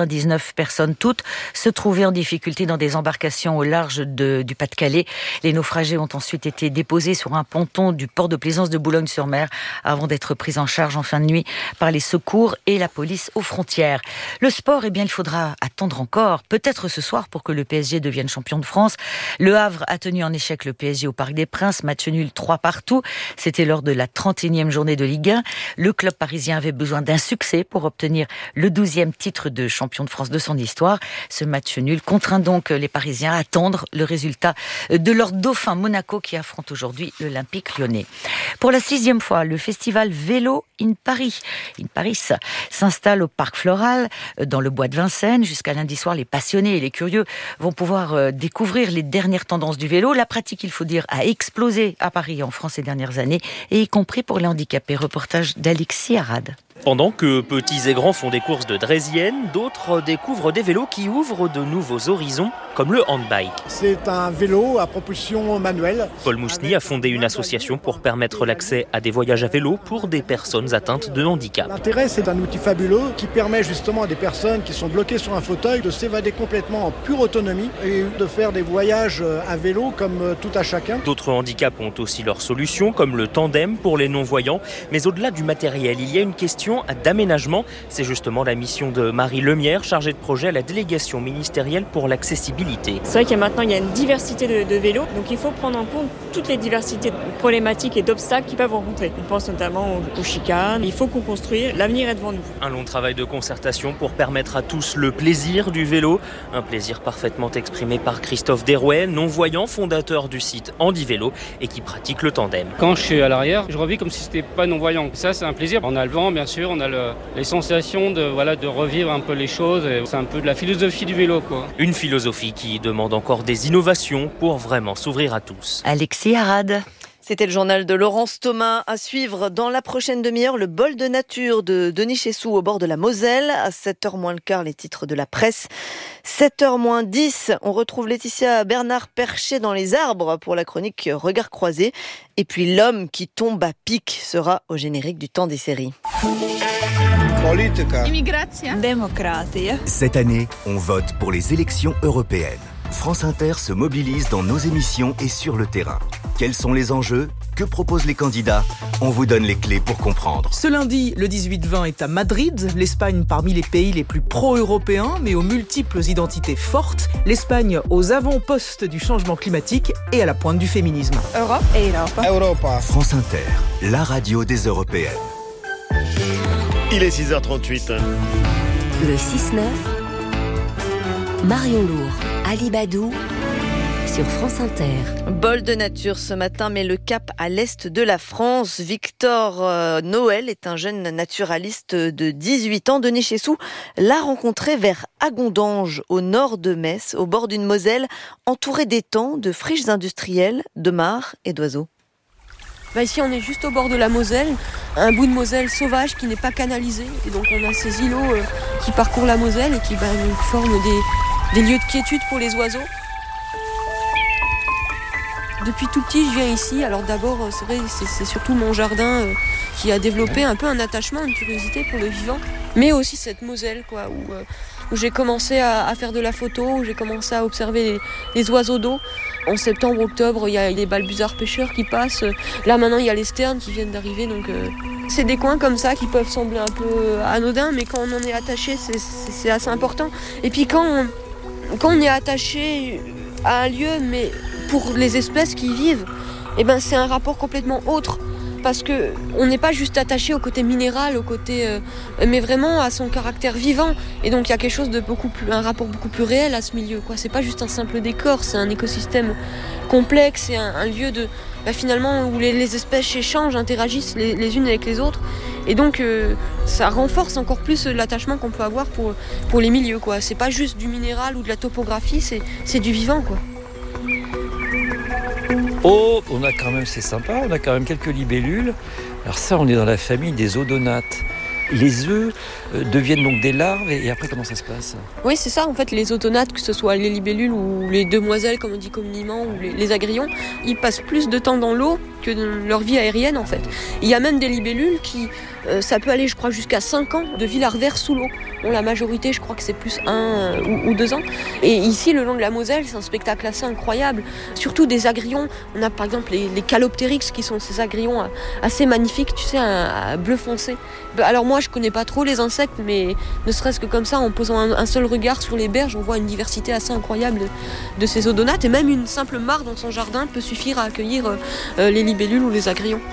99 personnes, toutes se trouvaient en difficulté dans des embarcations au large du Pas-de-Calais. Les naufragés ont ensuite été déposés sur un ponton du port de plaisance de Boulogne-sur-Mer avant d'être pris en charge en fin de nuit par les secours et la police aux frontières. Le sport, il faudra attendre encore, peut-être ce soir, pour que le PSG devienne champion de France. Le Havre a tenu en échec le PSG au Parc des Princes, match nul 3-3. C'était lors de la 31e journée de Ligue 1. Le club parisien avait besoin d'un succès pour obtenir le 12e titre de champion de France de son histoire. Ce match nul contraint donc les Parisiens à attendre le résultat de leur dauphin Monaco qui affronte aujourd'hui l'Olympique Lyonnais. Pour la 6e fois, le festival Vélo in Paris s'installe au Parc Floral, dans le bois de Vincennes. Jusqu'à lundi soir, les passionnés et les curieux vont pouvoir découvrir les dernières tendances du vélo. La pratique, il faut dire, a explosé à Paris et en France ces dernières années, et y compris pour les handicapés. Reportage d'Alexis Arad. Pendant que petits et grands font des courses de draisienne, d'autres découvrent des vélos qui ouvrent de nouveaux horizons, comme le handbike. C'est un vélo à propulsion manuelle. Paul Mousny a fondé une association pour permettre l'accès à des voyages à vélo pour des personnes atteintes de handicap. L'intérêt, c'est un outil fabuleux qui permet justement à des personnes qui sont bloquées sur un fauteuil de s'évader complètement en pure autonomie et de faire des voyages à vélo comme tout à chacun. D'autres handicaps ont aussi leurs solutions, comme le tandem pour les non-voyants. Mais au-delà du matériel, il y a une question d'aménagement. C'est justement la mission de Marie Lemière, chargée de projet à la délégation ministérielle pour l'accessibilité. C'est vrai qu'il y a une diversité de vélos, donc il faut prendre en compte toutes les diversités de problématiques et d'obstacles qu'ils peuvent rencontrer. On pense notamment aux chicanes. Il faut qu'on construise, l'avenir est devant nous. Un long travail de concertation pour permettre à tous le plaisir du vélo. Un plaisir parfaitement exprimé par Christophe Derouet, non-voyant, fondateur du site Handivélo et qui pratique le tandem. Quand je suis à l'arrière, je revis comme si c'était pas non-voyant. Ça, c'est un plaisir. On a le vent, bien sûr, on a les sensations de revivre un peu les choses. C'est un peu de la philosophie du vélo, quoi. Une philosophie qui demande encore des innovations pour vraiment s'ouvrir à tous. Alexis Arad. C'était le journal de Laurence Thomas. À suivre dans la prochaine demi-heure, le bol de nature de Denis Chessou au bord de la Moselle. À 7h moins le quart, les titres de la presse. 7h moins 10, on retrouve Laetitia Bernard perchée dans les arbres pour la chronique Regard croisé. Et puis l'homme qui tombe à pic sera au générique du temps des séries. Politica. Immigration. Démocratie. Cette année, on vote pour les élections européennes. France Inter se mobilise dans nos émissions et sur le terrain. Quels sont les enjeux ? Que proposent les candidats ? On vous donne les clés pour comprendre. Ce lundi, le 18-20 est à Madrid. L'Espagne parmi les pays les plus pro-européens, mais aux multiples identités fortes. L'Espagne aux avant-postes du changement climatique et à la pointe du féminisme. Europe et Europa. France Inter, la radio des Européennes. Il est 6h38. Le 6-9, Marion Lourd, Ali Badou, sur France Inter. Bol de nature ce matin, mais le cap à l'est de la France. Victor Noël est un jeune naturaliste de 18 ans. Denis Chessou l'a rencontré vers Agondange, au nord de Metz, au bord d'une Moselle, entouré d'étangs, de friches industrielles, de mares et d'oiseaux. Ici, on est juste au bord de la Moselle, un bout de Moselle sauvage qui n'est pas canalisé. Et donc, on a ces îlots qui parcourent la Moselle et qui forment des lieux de quiétude pour les oiseaux. Depuis tout petit, je viens ici. Alors d'abord, c'est vrai, c'est surtout mon jardin qui a développé un peu un attachement, une curiosité pour le vivant. Mais aussi cette Moselle, quoi, où j'ai commencé à faire de la photo, où j'ai commencé à observer les oiseaux d'eau. En septembre, octobre, il y a des balbuzards pêcheurs qui passent. Là, maintenant, il y a les sternes qui viennent d'arriver. Donc, c'est des coins comme ça qui peuvent sembler un peu anodins, mais quand on en est attaché, c'est assez important. Et puis, quand on est attaché à un lieu, mais pour les espèces qui y vivent, c'est un rapport complètement autre. Parce qu'on n'est pas juste attaché au côté minéral, mais vraiment à son caractère vivant. Et donc il y a quelque chose de un rapport beaucoup plus réel à ce milieu, quoi. C'est pas juste un simple décor, c'est un écosystème complexe, c'est un lieu finalement où les espèces échangent, interagissent les unes avec les autres. Et donc ça renforce encore plus l'attachement qu'on peut avoir pour les milieux, quoi. C'est pas juste du minéral ou de la topographie, c'est du vivant, quoi. Oh, c'est sympa, on a quand même quelques libellules. Alors ça, on est dans la famille des odonates. Les œufs deviennent donc des larves et après, comment ça se passe ? Oui, c'est ça, en fait, les odonates, que ce soit les libellules ou les demoiselles, comme on dit communément, ou les agrillons, ils passent plus de temps dans l'eau que dans leur vie aérienne, en fait. Il y a même des libellules qui Ça peut aller, je crois, jusqu'à 5 ans de vie larvaire sous l'eau. Bon, la majorité, je crois que c'est plus 1 ou 2 ans. Et ici, le long de la Moselle, c'est un spectacle assez incroyable. Surtout des agrillons. On a par exemple les Calopteryx, qui sont ces agrillons assez magnifiques, tu sais, un bleu foncé. Alors moi, je connais pas trop les insectes, mais ne serait-ce que comme ça, en posant un seul regard sur les berges, on voit une diversité assez incroyable de ces odonates. Et même une simple mare dans son jardin peut suffire à accueillir les libellules ou les agrillons.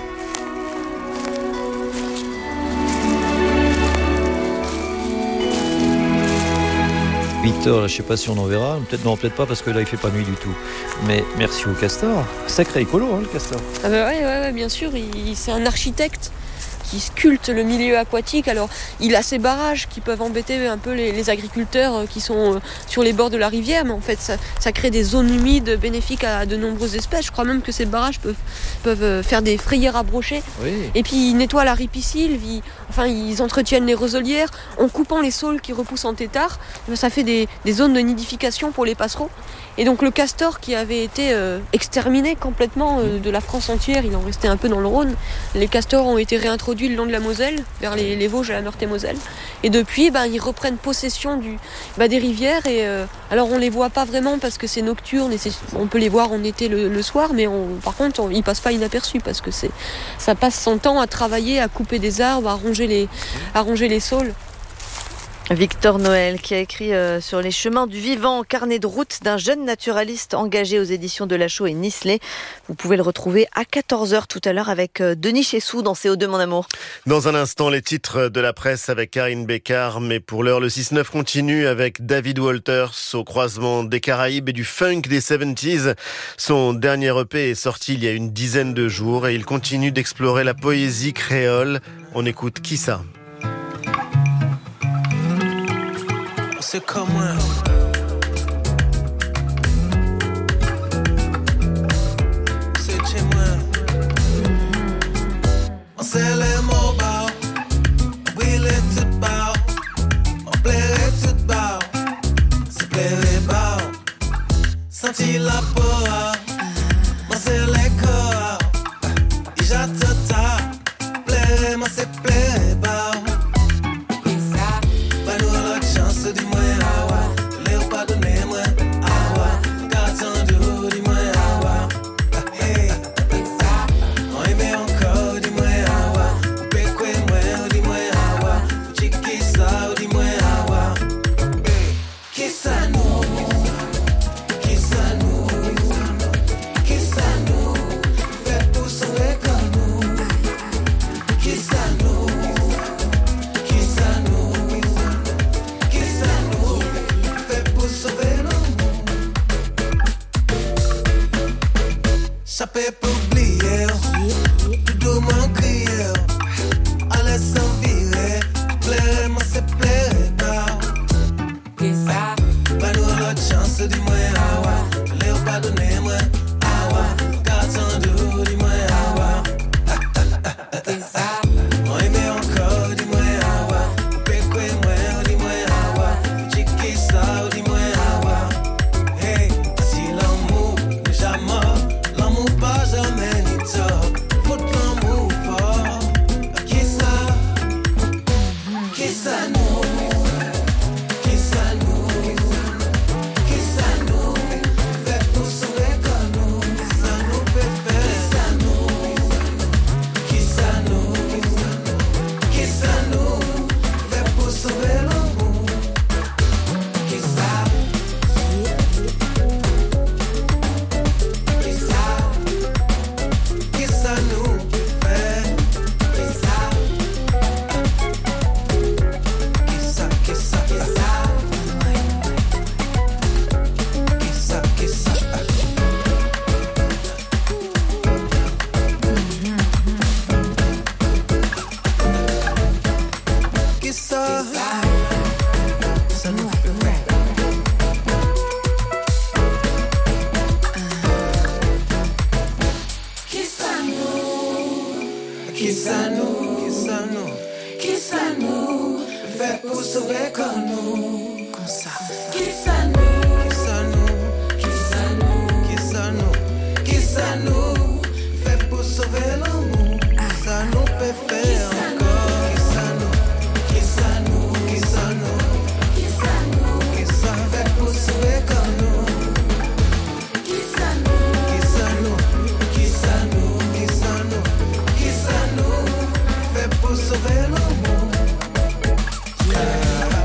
Victor, je ne sais pas si on en verra, peut-être pas parce que là il fait pas nuit du tout. Mais merci au castor, sacré écolo le castor. Ah bah ouais, bien sûr, c'est un architecte qui sculpte le milieu aquatique. Alors il a ces barrages qui peuvent embêter un peu les agriculteurs qui sont sur les bords de la rivière, mais en fait ça crée des zones humides bénéfiques à de nombreuses espèces. Je crois même que ces barrages peuvent faire des frayères à brocher. Oui. Et puis ils nettoient la ripisylve, ils entretiennent les roselières en coupant les saules qui repoussent en tétard. Ça fait des zones de nidification pour les passereaux. Et donc le castor qui avait été exterminé complètement de la France entière, il en restait un peu dans le Rhône. Les castors ont été réintroduits le long de la Moselle, vers les Vosges à la Meurthe-et-Moselle. Et depuis, ils reprennent possession des rivières. Et alors on les voit pas vraiment parce que c'est nocturne et on peut les voir en été le soir, mais par contre ils passent pas inaperçus parce que ça passe son temps à travailler, à couper des arbres, à ronger les saules. Victor Noël qui a écrit sur les chemins du vivant, carnet de route d'un jeune naturaliste engagé aux éditions de Lachaud et Nicelet. Vous pouvez le retrouver à 14h tout à l'heure avec Denis Chessou dans CO2 Mon Amour. Dans un instant, les titres de la presse avec Karine Bécard, mais pour l'heure, le 6-9 continue avec David Walters au croisement des Caraïbes et du funk des 70s. Son dernier EP est sorti il y a une dizaine de jours et il continue d'explorer la poésie créole. On écoute Qui ça ? C'est comme moi. C'est chez moi. On sait les mots bas. Oui, les tout bas. On plairait tout bas. C'est plairait bas. Sentir la peau. On sait les corps. Et j'attends ta. Plairait, moi c'est plairait bas. Dis-moi, ah ouais, pas donné moi, ah ouais, t'attends dis-moi, ah ouais, hey, on aimait encore, dis-moi, ah ouais, péqué moi, dis-moi, ah ouais, chiqui ça, dis-moi, ah ouais, qui ça nous, fait pour sauver comme nous, qui ça nous. Ça peut pas oublier, tout doucement crier, allez s'en virer, plairait, moi c'est plairait pas. Pas nous l'autre chance, dis-moi, ah ouais, je l'ai pas donné, moi, ah ouais, t'attends dis-moi, ah ouais, on aimait encore, dis-moi, ah ouais, péqué moi, dis-moi, ah ouais, chiqui ça, dis-moi, ah ouais, hey, si l'amour n'est jamais. Pas jamais ni tort, faut l'amour fort. Qui ça nous, fait pour sauver comme nous, ça nous peut faire. Qui ça nous, fait pour sauver l'amour. Qui ça. Fait pour sauver l'amour, ça nous peut faire encore.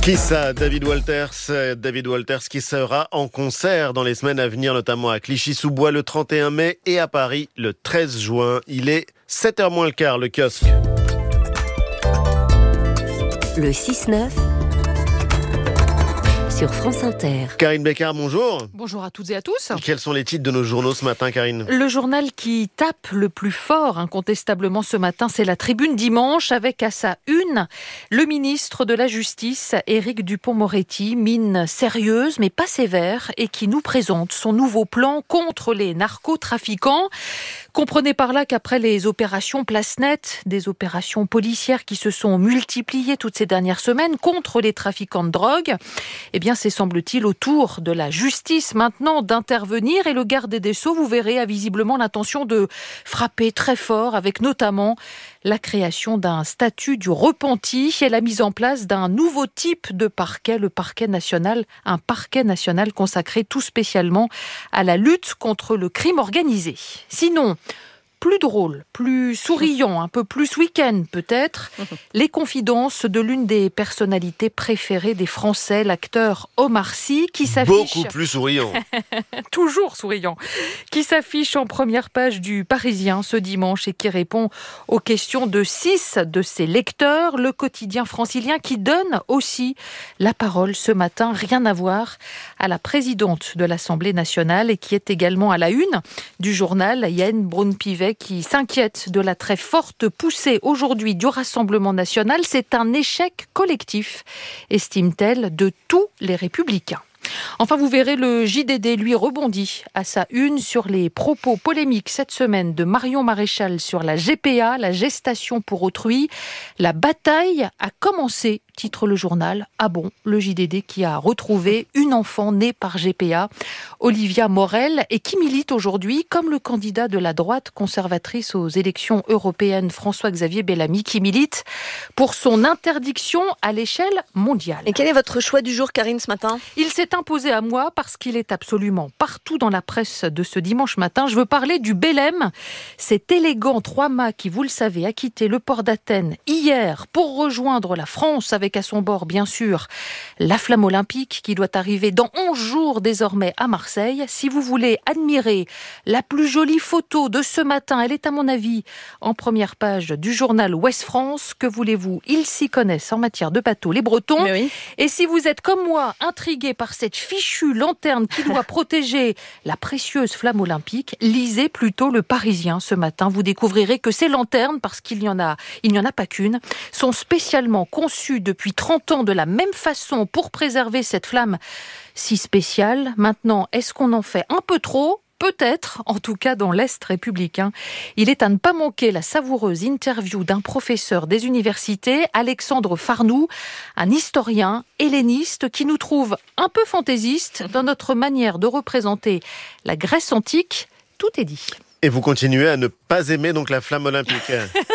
Qui ça, David Walters qui sera en concert dans les semaines à venir, notamment à Clichy-sous-Bois le 31 mai et à Paris le 13 juin. Il est 7h moins le quart, le kiosque. Le 6-9 sur France Inter. Karine Bécard, bonjour. Bonjour à toutes et à tous. Quels sont les titres de nos journaux ce matin, Karine ? Le journal qui tape le plus fort, incontestablement ce matin, c'est La Tribune dimanche, avec à sa une le ministre de la Justice, Éric Dupond-Moretti, mine sérieuse mais pas sévère, et qui nous présente son nouveau plan contre les narcotrafiquants. Comprenez par là qu'après les opérations Place Nette, des opérations policières qui se sont multipliées toutes ces dernières semaines contre les trafiquants de drogue, eh bien c'est semble-t-il au tour de la justice maintenant d'intervenir, et le garde des Sceaux, vous verrez, a visiblement l'intention de frapper très fort, avec notamment la création d'un statut du repenti et la mise en place d'un nouveau type de parquet, le parquet national, un parquet national consacré tout spécialement à la lutte contre le crime organisé. Sinon, plus drôle, plus souriant, un peu plus week-end peut-être, les confidences de l'une des personnalités préférées des Français, l'acteur Omar Sy, qui s'affiche... Beaucoup plus souriant. Toujours souriant. Qui s'affiche en première page du Parisien ce dimanche et qui répond aux questions de 6 de ses lecteurs. Le quotidien francilien qui donne aussi la parole ce matin, rien à voir, à la présidente de l'Assemblée nationale et qui est également à la une du journal, Yael Braun-Pivet, qui s'inquiète de la très forte poussée aujourd'hui du Rassemblement national. C'est un échec collectif, estime-t-elle, de tous les Républicains. Enfin, vous verrez, le JDD, lui, rebondit à sa une sur les propos polémiques cette semaine de Marion Maréchal sur la GPA, la gestation pour autrui. La bataille a commencé, titre le journal. Ah bon, le JDD qui a retrouvé une enfant née par GPA, Olivia Morel, et qui milite aujourd'hui comme le candidat de la droite conservatrice aux élections européennes, François-Xavier Bellamy, qui milite pour son interdiction à l'échelle mondiale. Et quel est votre choix du jour, Karine, ce matin ? Il s'est imposé à moi parce qu'il est absolument partout dans la presse de ce dimanche matin. Je veux parler du Belém, cet élégant trois-mâts qui, vous le savez, a quitté le port d'Athènes hier pour rejoindre la France, avec à son bord, bien sûr, la flamme olympique qui doit arriver dans 11 jours désormais à Marseille. Si vous voulez admirer la plus jolie photo de ce matin, elle est à mon avis en première page du journal Ouest France. Que voulez-vous ? Ils s'y connaissent en matière de bateaux, les Bretons. Oui. Et si vous êtes comme moi intrigué par cette fichue lanterne qui doit protéger la précieuse flamme olympique, lisez plutôt le Parisien ce matin. Vous découvrirez que ces lanternes, parce qu'il n'y en a pas qu'une, sont spécialement conçues depuis 30 ans de la même façon pour préserver cette flamme si spéciale. Maintenant, est-ce qu'on en fait un peu trop ? Peut-être, en tout cas dans l'Est républicain. Il est à ne pas manquer la savoureuse interview d'un professeur des universités, Alexandre Farnoux, un historien helléniste qui nous trouve un peu fantaisiste dans notre manière de représenter la Grèce antique. Tout est dit. Et vous continuez à ne pas aimer donc la flamme olympique.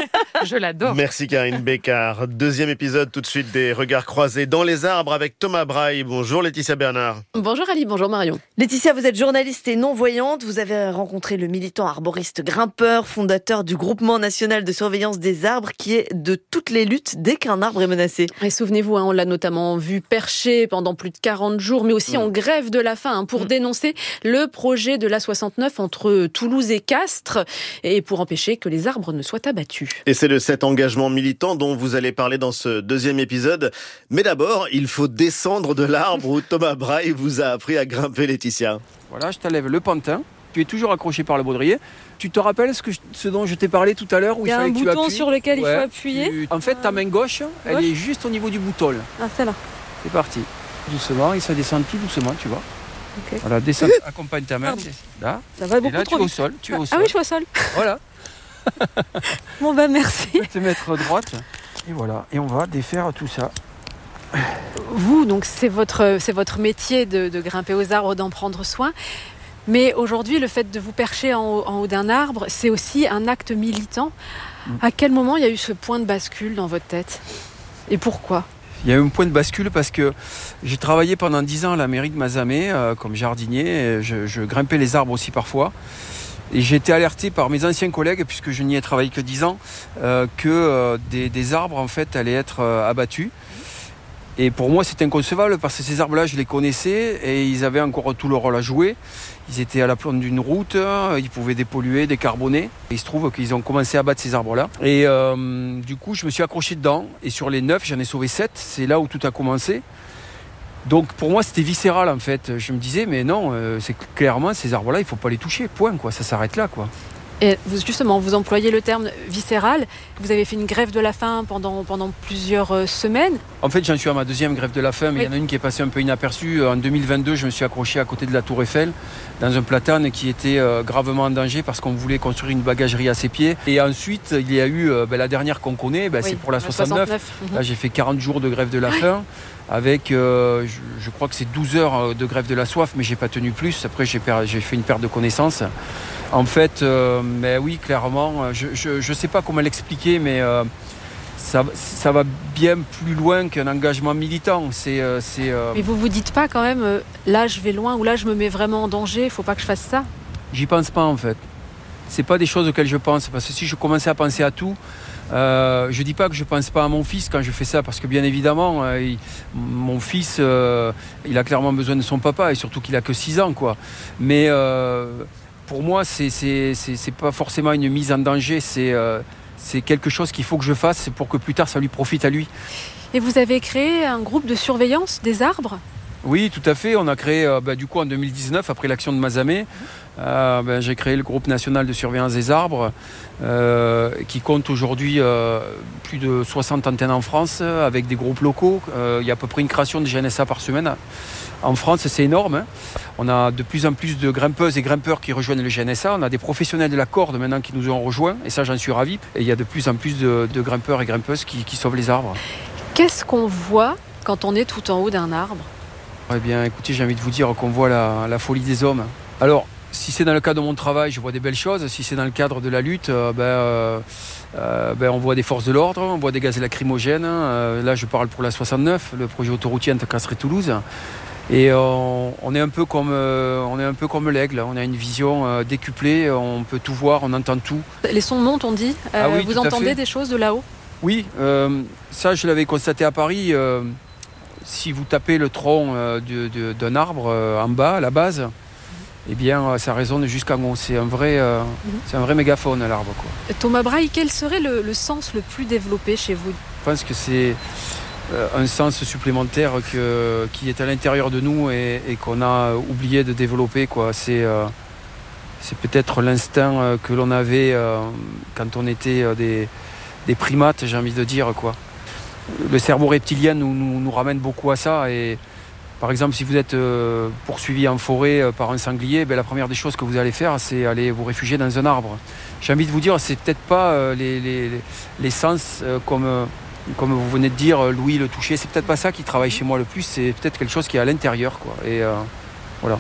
Je l'adore. Merci Karine Bécard. Deuxième épisode tout de suite des Regards croisés dans les arbres avec Thomas Braille. Bonjour Laetitia Bernard. Bonjour Ali, bonjour Marion. Laetitia, vous êtes journaliste et non-voyante. Vous avez rencontré le militant arboriste grimpeur, fondateur du Groupement national de surveillance des arbres, qui est de toutes les luttes dès qu'un arbre est menacé. Et souvenez-vous, on l'a notamment vu perché pendant plus de 40 jours, mais aussi en grève de la faim pour dénoncer le projet de l'A69 entre Toulouse et Castres et pour empêcher que les arbres ne soient abattus. Et c'est de cet engagement militant dont vous allez parler dans ce deuxième épisode. Mais d'abord, il faut descendre de l'arbre où Thomas Braille vous a appris à grimper, Laetitia. Voilà, je t'enlève le pantin. Tu es toujours accroché par le baudrier. Tu te rappelles ce dont je t'ai parlé tout à l'heure où il fallait que tu appuies ? Il y a un bouton sur lequel il faut appuyer. En fait, ta main gauche, elle est juste au niveau du bouton. Ah, celle-là. C'est parti. Doucement, et ça descend tout doucemment, tu vois. Okay. Voilà, descends, accompagne ta main. Là. Ça va beaucoup et là, trop tu es vite. au sol. Tu es au sol. Ah oui, je suis au sol. Voilà. Bon bah merci. Tu vas te mettre droite. Et voilà. Et on va défaire tout ça. Vous, donc c'est votre métier de grimper aux arbres, d'en prendre soin. Mais aujourd'hui, le fait de vous percher en haut d'un arbre, c'est aussi un acte militant. À quel moment il y a eu ce point de bascule dans votre tête ? Et pourquoi ? Il y a eu un point de bascule parce que j'ai travaillé pendant 10 ans à la mairie de Mazamet comme jardinier. Je grimpais les arbres aussi parfois. Et j'ai été alerté par mes anciens collègues, puisque je n'y ai travaillé que 10 ans, que des arbres en fait allaient être abattus. Et pour moi, c'est inconcevable parce que ces arbres-là, je les connaissais et ils avaient encore tout leur rôle à jouer. Ils étaient à la pointe d'une route, ils pouvaient dépolluer, décarboner. Et il se trouve qu'ils ont commencé à abattre ces arbres-là. Et du coup, je me suis accroché dedans. Et sur les 9, j'en ai sauvé 7. C'est là où tout a commencé. Donc pour moi, c'était viscéral en fait. Je me disais, mais non, c'est clairement, ces arbres-là, il ne faut pas les toucher. Point, quoi. Ça s'arrête là, quoi. Et justement, vous employez le terme viscéral. Vous avez fait une grève de la faim pendant plusieurs semaines. En fait, j'en suis à ma deuxième grève de la faim, mais il y en a une qui est passée un peu inaperçue. En 2022, je me suis accroché à côté de la Tour Eiffel, dans un platane qui était gravement en danger parce qu'on voulait construire une bagagerie à ses pieds. Et ensuite, il y a eu la dernière qu'on connaît, c'est pour la 69. Là, j'ai fait 40 jours de grève de la faim. Avec, je crois que c'est 12 heures de grève de la soif, mais j'ai pas tenu plus. Après, j'ai fait une perte de connaissance. En fait, mais oui, clairement, je sais pas comment l'expliquer, mais ça va bien plus loin qu'un engagement militant. Mais vous vous dites pas quand même, là je vais loin ou là je me mets vraiment en danger, il faut pas que je fasse ça? J'y pense pas en fait. C'est pas des choses auxquelles je pense, parce que si je commençais à penser à tout, je dis pas que je pense pas à mon fils quand je fais ça, parce que bien évidemment, mon fils, il a clairement besoin de son papa, et surtout qu'il a que 6 ans, quoi. Mais pour moi, c'est pas forcément une mise en danger, c'est quelque chose qu'il faut que je fasse pour que plus tard ça lui profite à lui. Et vous avez créé un groupe de surveillance des arbres ? Oui, tout à fait. On a créé, du coup, en 2019, après l'action de Mazamet, j'ai créé le groupe national de surveillance des arbres, qui compte aujourd'hui plus de 60 antennes en France, avec des groupes locaux. Il y a à peu près une création de GNSA par semaine. En France, c'est énorme. Hein. On a de plus en plus de grimpeuses et grimpeurs qui rejoignent le GNSA. On a des professionnels de la corde maintenant qui nous ont rejoints, et ça, j'en suis ravi. Et il y a de plus en plus de grimpeurs et grimpeuses qui sauvent les arbres. Qu'est-ce qu'on voit quand on est tout en haut d'un arbre ? Eh bien, écoutez, j'ai envie de vous dire qu'on voit la folie des hommes. Alors, si c'est dans le cadre de mon travail, je vois des belles choses. Si c'est dans le cadre de la lutte, on voit des forces de l'ordre, on voit des gaz lacrymogènes. Là, je parle pour la 69, le projet autoroutier entre Castres et Toulouse. Et on est un peu comme l'aigle. On a une vision décuplée. On peut tout voir, on entend tout. Les sons montent, on dit. Oui, vous entendez des choses de là-haut ? Oui, ça, je l'avais constaté à Paris. Si vous tapez le tronc d'un arbre en bas, à la base, eh bien, ça résonne jusqu'en haut. C'est un vrai mégaphone, l'arbre, quoi. Thomas Braille, quel serait le sens le plus développé chez vous ? Je pense que c'est un sens supplémentaire qui est à l'intérieur de nous et qu'on a oublié de développer, quoi. C'est peut-être l'instinct que l'on avait quand on était des primates, j'ai envie de dire, quoi. Le cerveau reptilien nous ramène beaucoup à ça. Et par exemple, si vous êtes poursuivi en forêt par un sanglier, la première des choses que vous allez faire, c'est aller vous réfugier dans un arbre. J'ai envie de vous dire, c'est peut-être pas les sens comme vous venez de dire, Louis, le toucher. C'est peut-être pas ça qui travaille chez moi le plus. C'est peut-être quelque chose qui est à l'intérieur, quoi. Et voilà.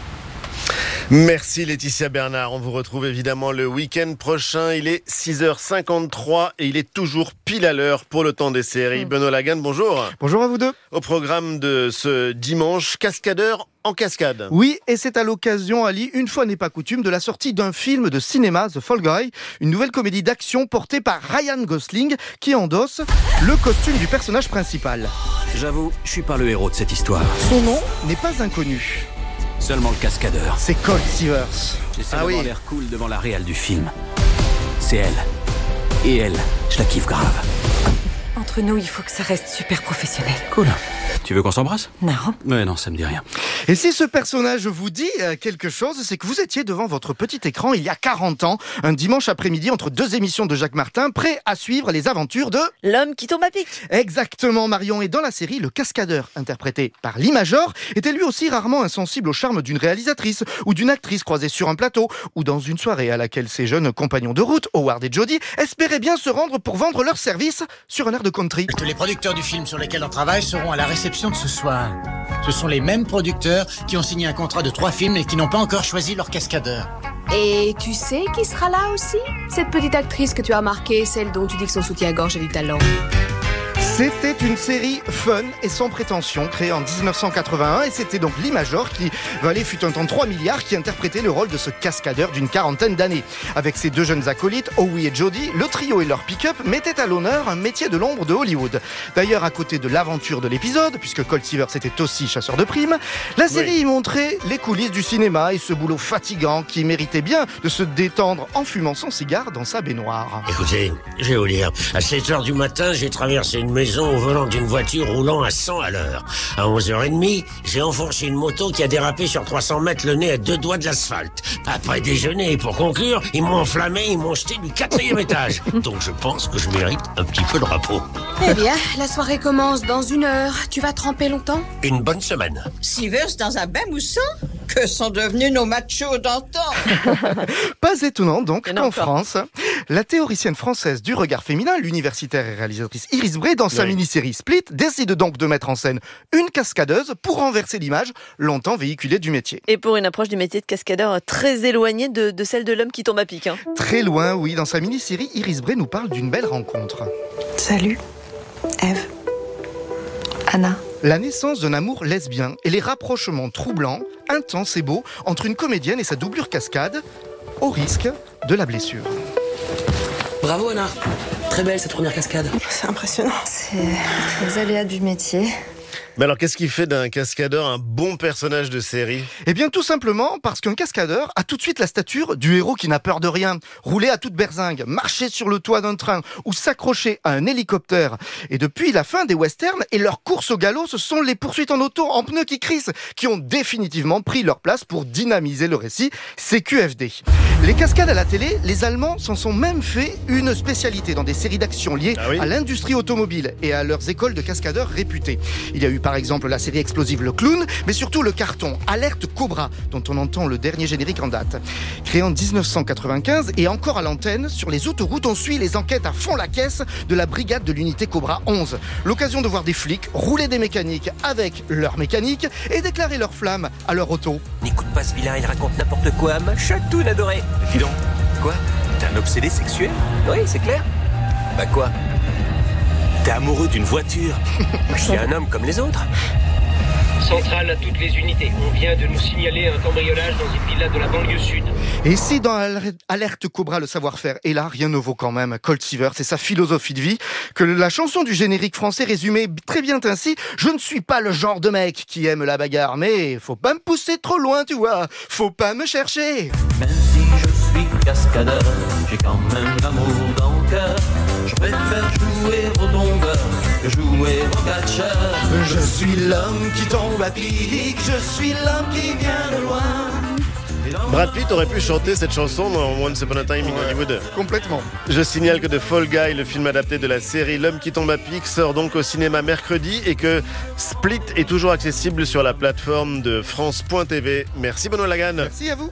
Merci Laetitia Bernard. On vous retrouve évidemment le week-end prochain. Il est 6h53 et il est toujours pile à l'heure pour le temps des séries. Benoît Lagan, bonjour. Bonjour à vous deux. Au programme de ce dimanche, cascadeur en cascade. Oui, et c'est à l'occasion, Ali, une fois n'est pas coutume, de la sortie d'un film de cinéma, The Fall Guy, une nouvelle comédie d'action portée par Ryan Gosling, qui endosse le costume du personnage principal. J'avoue, je suis pas le héros de cette histoire. Son nom n'est pas inconnu. Seulement le cascadeur. C'est Colt Seavers. J'essaie d'avoir l'air cool devant la réal du film. C'est elle. Et elle, je la kiffe grave. Entre nous, il faut que ça reste super professionnel. Cool. Tu veux qu'on s'embrasse ? Non. Ouais, non, ça me dit rien. Et si ce personnage vous dit quelque chose, c'est que vous étiez devant votre petit écran il y a 40 ans, un dimanche après-midi entre 2 émissions de Jacques Martin, prêt à suivre les aventures de... L'homme qui tombe à pic. Exactement, Marion. Et dans la série, le cascadeur, interprété par Lee Major, était lui aussi rarement insensible au charme d'une réalisatrice ou d'une actrice croisée sur un plateau ou dans une soirée à laquelle ses jeunes compagnons de route, Howard et Jody, espéraient bien se rendre pour vendre leurs services sur un air de country. Tous les producteurs du film sur lesquels on travaille seront à la réception de ce soir. Ce sont les mêmes producteurs qui ont signé un contrat de 3 films et qui n'ont pas encore choisi leur cascadeur. Et tu sais qui sera là aussi ? Cette petite actrice que tu as remarquée, celle dont tu dis que son soutien-gorge a du talent. C'était une série fun et sans prétention, créée en 1981, et c'était donc l'Imajor qui valait fut un temps 3 milliards, qui interprétait le rôle de ce cascadeur d'une quarantaine d'années. Avec ses deux jeunes acolytes, Howie et Jodie, le trio et leur pick-up mettaient à l'honneur un métier de l'ombre de Hollywood. D'ailleurs, à côté de l'aventure de l'épisode, puisque Colt Seavers était aussi chasseur de primes, la série y montrait les coulisses du cinéma et ce boulot fatigant qui méritait bien de se détendre en fumant son cigare dans sa baignoire. Écoutez, je vais vous dire, à 7h du matin, j'ai traversé une maison au volant d'une voiture roulant à 100 à l'heure. À 11h30, j'ai enfoncé une moto qui a dérapé sur 300 mètres le nez à 2 doigts de l'asphalte. Après déjeuner, et pour conclure, ils m'ont enflammé, ils m'ont jeté du 4e étage. Donc je pense que je mérite un petit peu de repos. Eh bien, la soirée commence dans 1 heure. Tu vas tremper longtemps? Une bonne semaine. Seavers dans un bain moussant? Que sont devenus nos machos d'antan? Pas étonnant donc qu'en France, la théoricienne française du regard féminin, l'universitaire et réalisatrice Iris Bray, dans sa mini-série Split, décide donc de mettre en scène une cascadeuse pour renverser l'image longtemps véhiculée du métier. Et pour une approche du métier de cascadeur très éloignée de celle de l'homme qui tombe à pic. Hein. Très loin, oui. Dans sa mini-série, Iris Bray nous parle d'une belle rencontre. Salut, Eve. Anna. La naissance d'un amour lesbien et les rapprochements troublants, intenses et beaux entre une comédienne et sa doublure cascade, au risque de la blessure. Bravo Anna, très belle cette première cascade. C'est impressionnant. C'est les aléas du métier. Mais alors, qu'est-ce qui fait d'un cascadeur un bon personnage de série ? Eh bien, tout simplement parce qu'un cascadeur a tout de suite la stature du héros qui n'a peur de rien. Rouler à toute berzingue, marcher sur le toit d'un train ou s'accrocher à un hélicoptère. Et depuis la fin des westerns et leur course au galop, ce sont les poursuites en auto, en pneus qui crissent, qui ont définitivement pris leur place pour dynamiser le récit. C'est QFD. Les cascades à la télé, les Allemands s'en sont même fait une spécialité dans des séries d'action liées à l'industrie automobile et à leurs écoles de cascadeurs réputées. Il y a eu par exemple la série explosive Le Clown, mais surtout le carton Alerte Cobra, dont on entend le dernier générique en date. Créé en 1995 et encore à l'antenne, sur les autoroutes, on suit les enquêtes à fond la caisse de la brigade de l'unité Cobra 11. L'occasion de voir des flics rouler des mécaniques avec leur mécanique et déclarer leur flamme à leur auto. N'écoute pas ce vilain, il raconte n'importe quoi, ma chatoune adorée. Dis donc, quoi? T'es un obsédé sexuel? Oui, c'est clair. Bah quoi? T'es amoureux d'une voiture? Je suis un homme comme les autres. Centrale à toutes les unités. On vient de nous signaler un cambriolage dans une villa de la banlieue sud. Et si dans Alerte Cobra, le savoir-faire est là, rien ne vaut quand même Colt Seavers, c'est sa philosophie de vie, que la chanson du générique français résumait très bien ainsi: je ne suis pas le genre de mec qui aime la bagarre, mais faut pas me pousser trop loin, tu vois, faut pas me chercher. Même si je suis cascadeur, j'ai quand même l'amour dans le cœur. Je préfère jouer au tombeur que jouer au catcheur. Je suis l'homme qui tombe à pic, je suis l'homme qui vient de loin. Brad Pitt aurait pu chanter cette chanson dans Once Upon a Time in Hollywood. Complètement. Je signale que The Fall Guy, le film adapté de la série L'homme qui tombe à pic, sort donc au cinéma mercredi et que Split est toujours accessible sur la plateforme de France.tv. Merci Benoît Lagan. Merci à vous.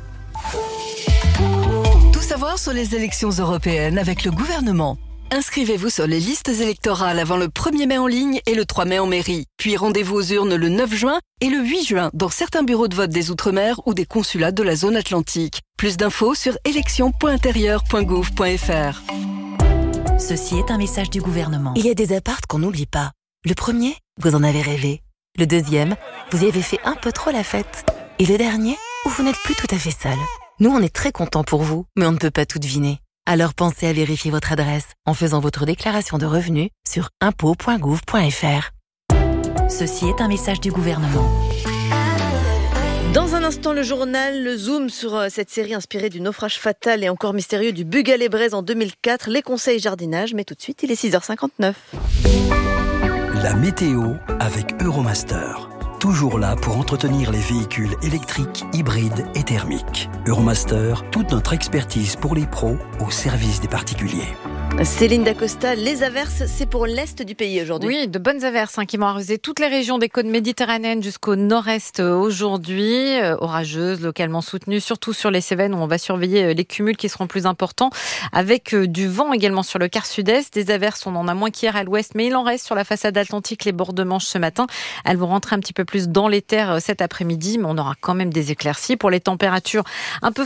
Tout savoir sur les élections européennes avec le gouvernement. Inscrivez-vous sur les listes électorales avant le 1er mai en ligne et le 3 mai en mairie. Puis rendez-vous aux urnes le 9 juin et le 8 juin dans certains bureaux de vote des Outre-mer ou des consulats de la zone atlantique. Plus d'infos sur élections.intérieur.gouv.fr. Ceci est un message du gouvernement. Il y a des apparts qu'on n'oublie pas. Le premier, vous en avez rêvé. Le deuxième, vous y avez fait un peu trop la fête. Et le dernier, où vous n'êtes plus tout à fait seul. Nous, on est très contents pour vous, mais on ne peut pas tout deviner. Alors pensez à vérifier votre adresse en faisant votre déclaration de revenus sur impôts.gouv.fr. Ceci est un message du gouvernement. Dans un instant, le journal, le zoom sur cette série inspirée du naufrage fatal et encore mystérieux du Bugale-et-Braise en 2004, les conseils jardinage, mais tout de suite, il est 6h59. La météo avec Euromaster. Toujours là pour entretenir les véhicules électriques, hybrides et thermiques. Euromaster, toute notre expertise pour les pros au service des particuliers. Céline Dacosta, les averses, c'est pour l'Est du pays aujourd'hui. Oui, de bonnes averses qui vont arroser toutes les régions des côtes méditerranéennes jusqu'au nord-est aujourd'hui. Orageuses, localement soutenues, surtout sur les Cévennes où on va surveiller les cumuls qui seront plus importants. Avec du vent également sur le quart sud-est. Des averses, on en a moins qu'hier à l'ouest, mais il en reste sur la façade atlantique, les bords de Manche ce matin. Elles vont rentrer un petit peu plus dans les terres cet après-midi, mais on aura quand même des éclaircies. Pour les températures un peu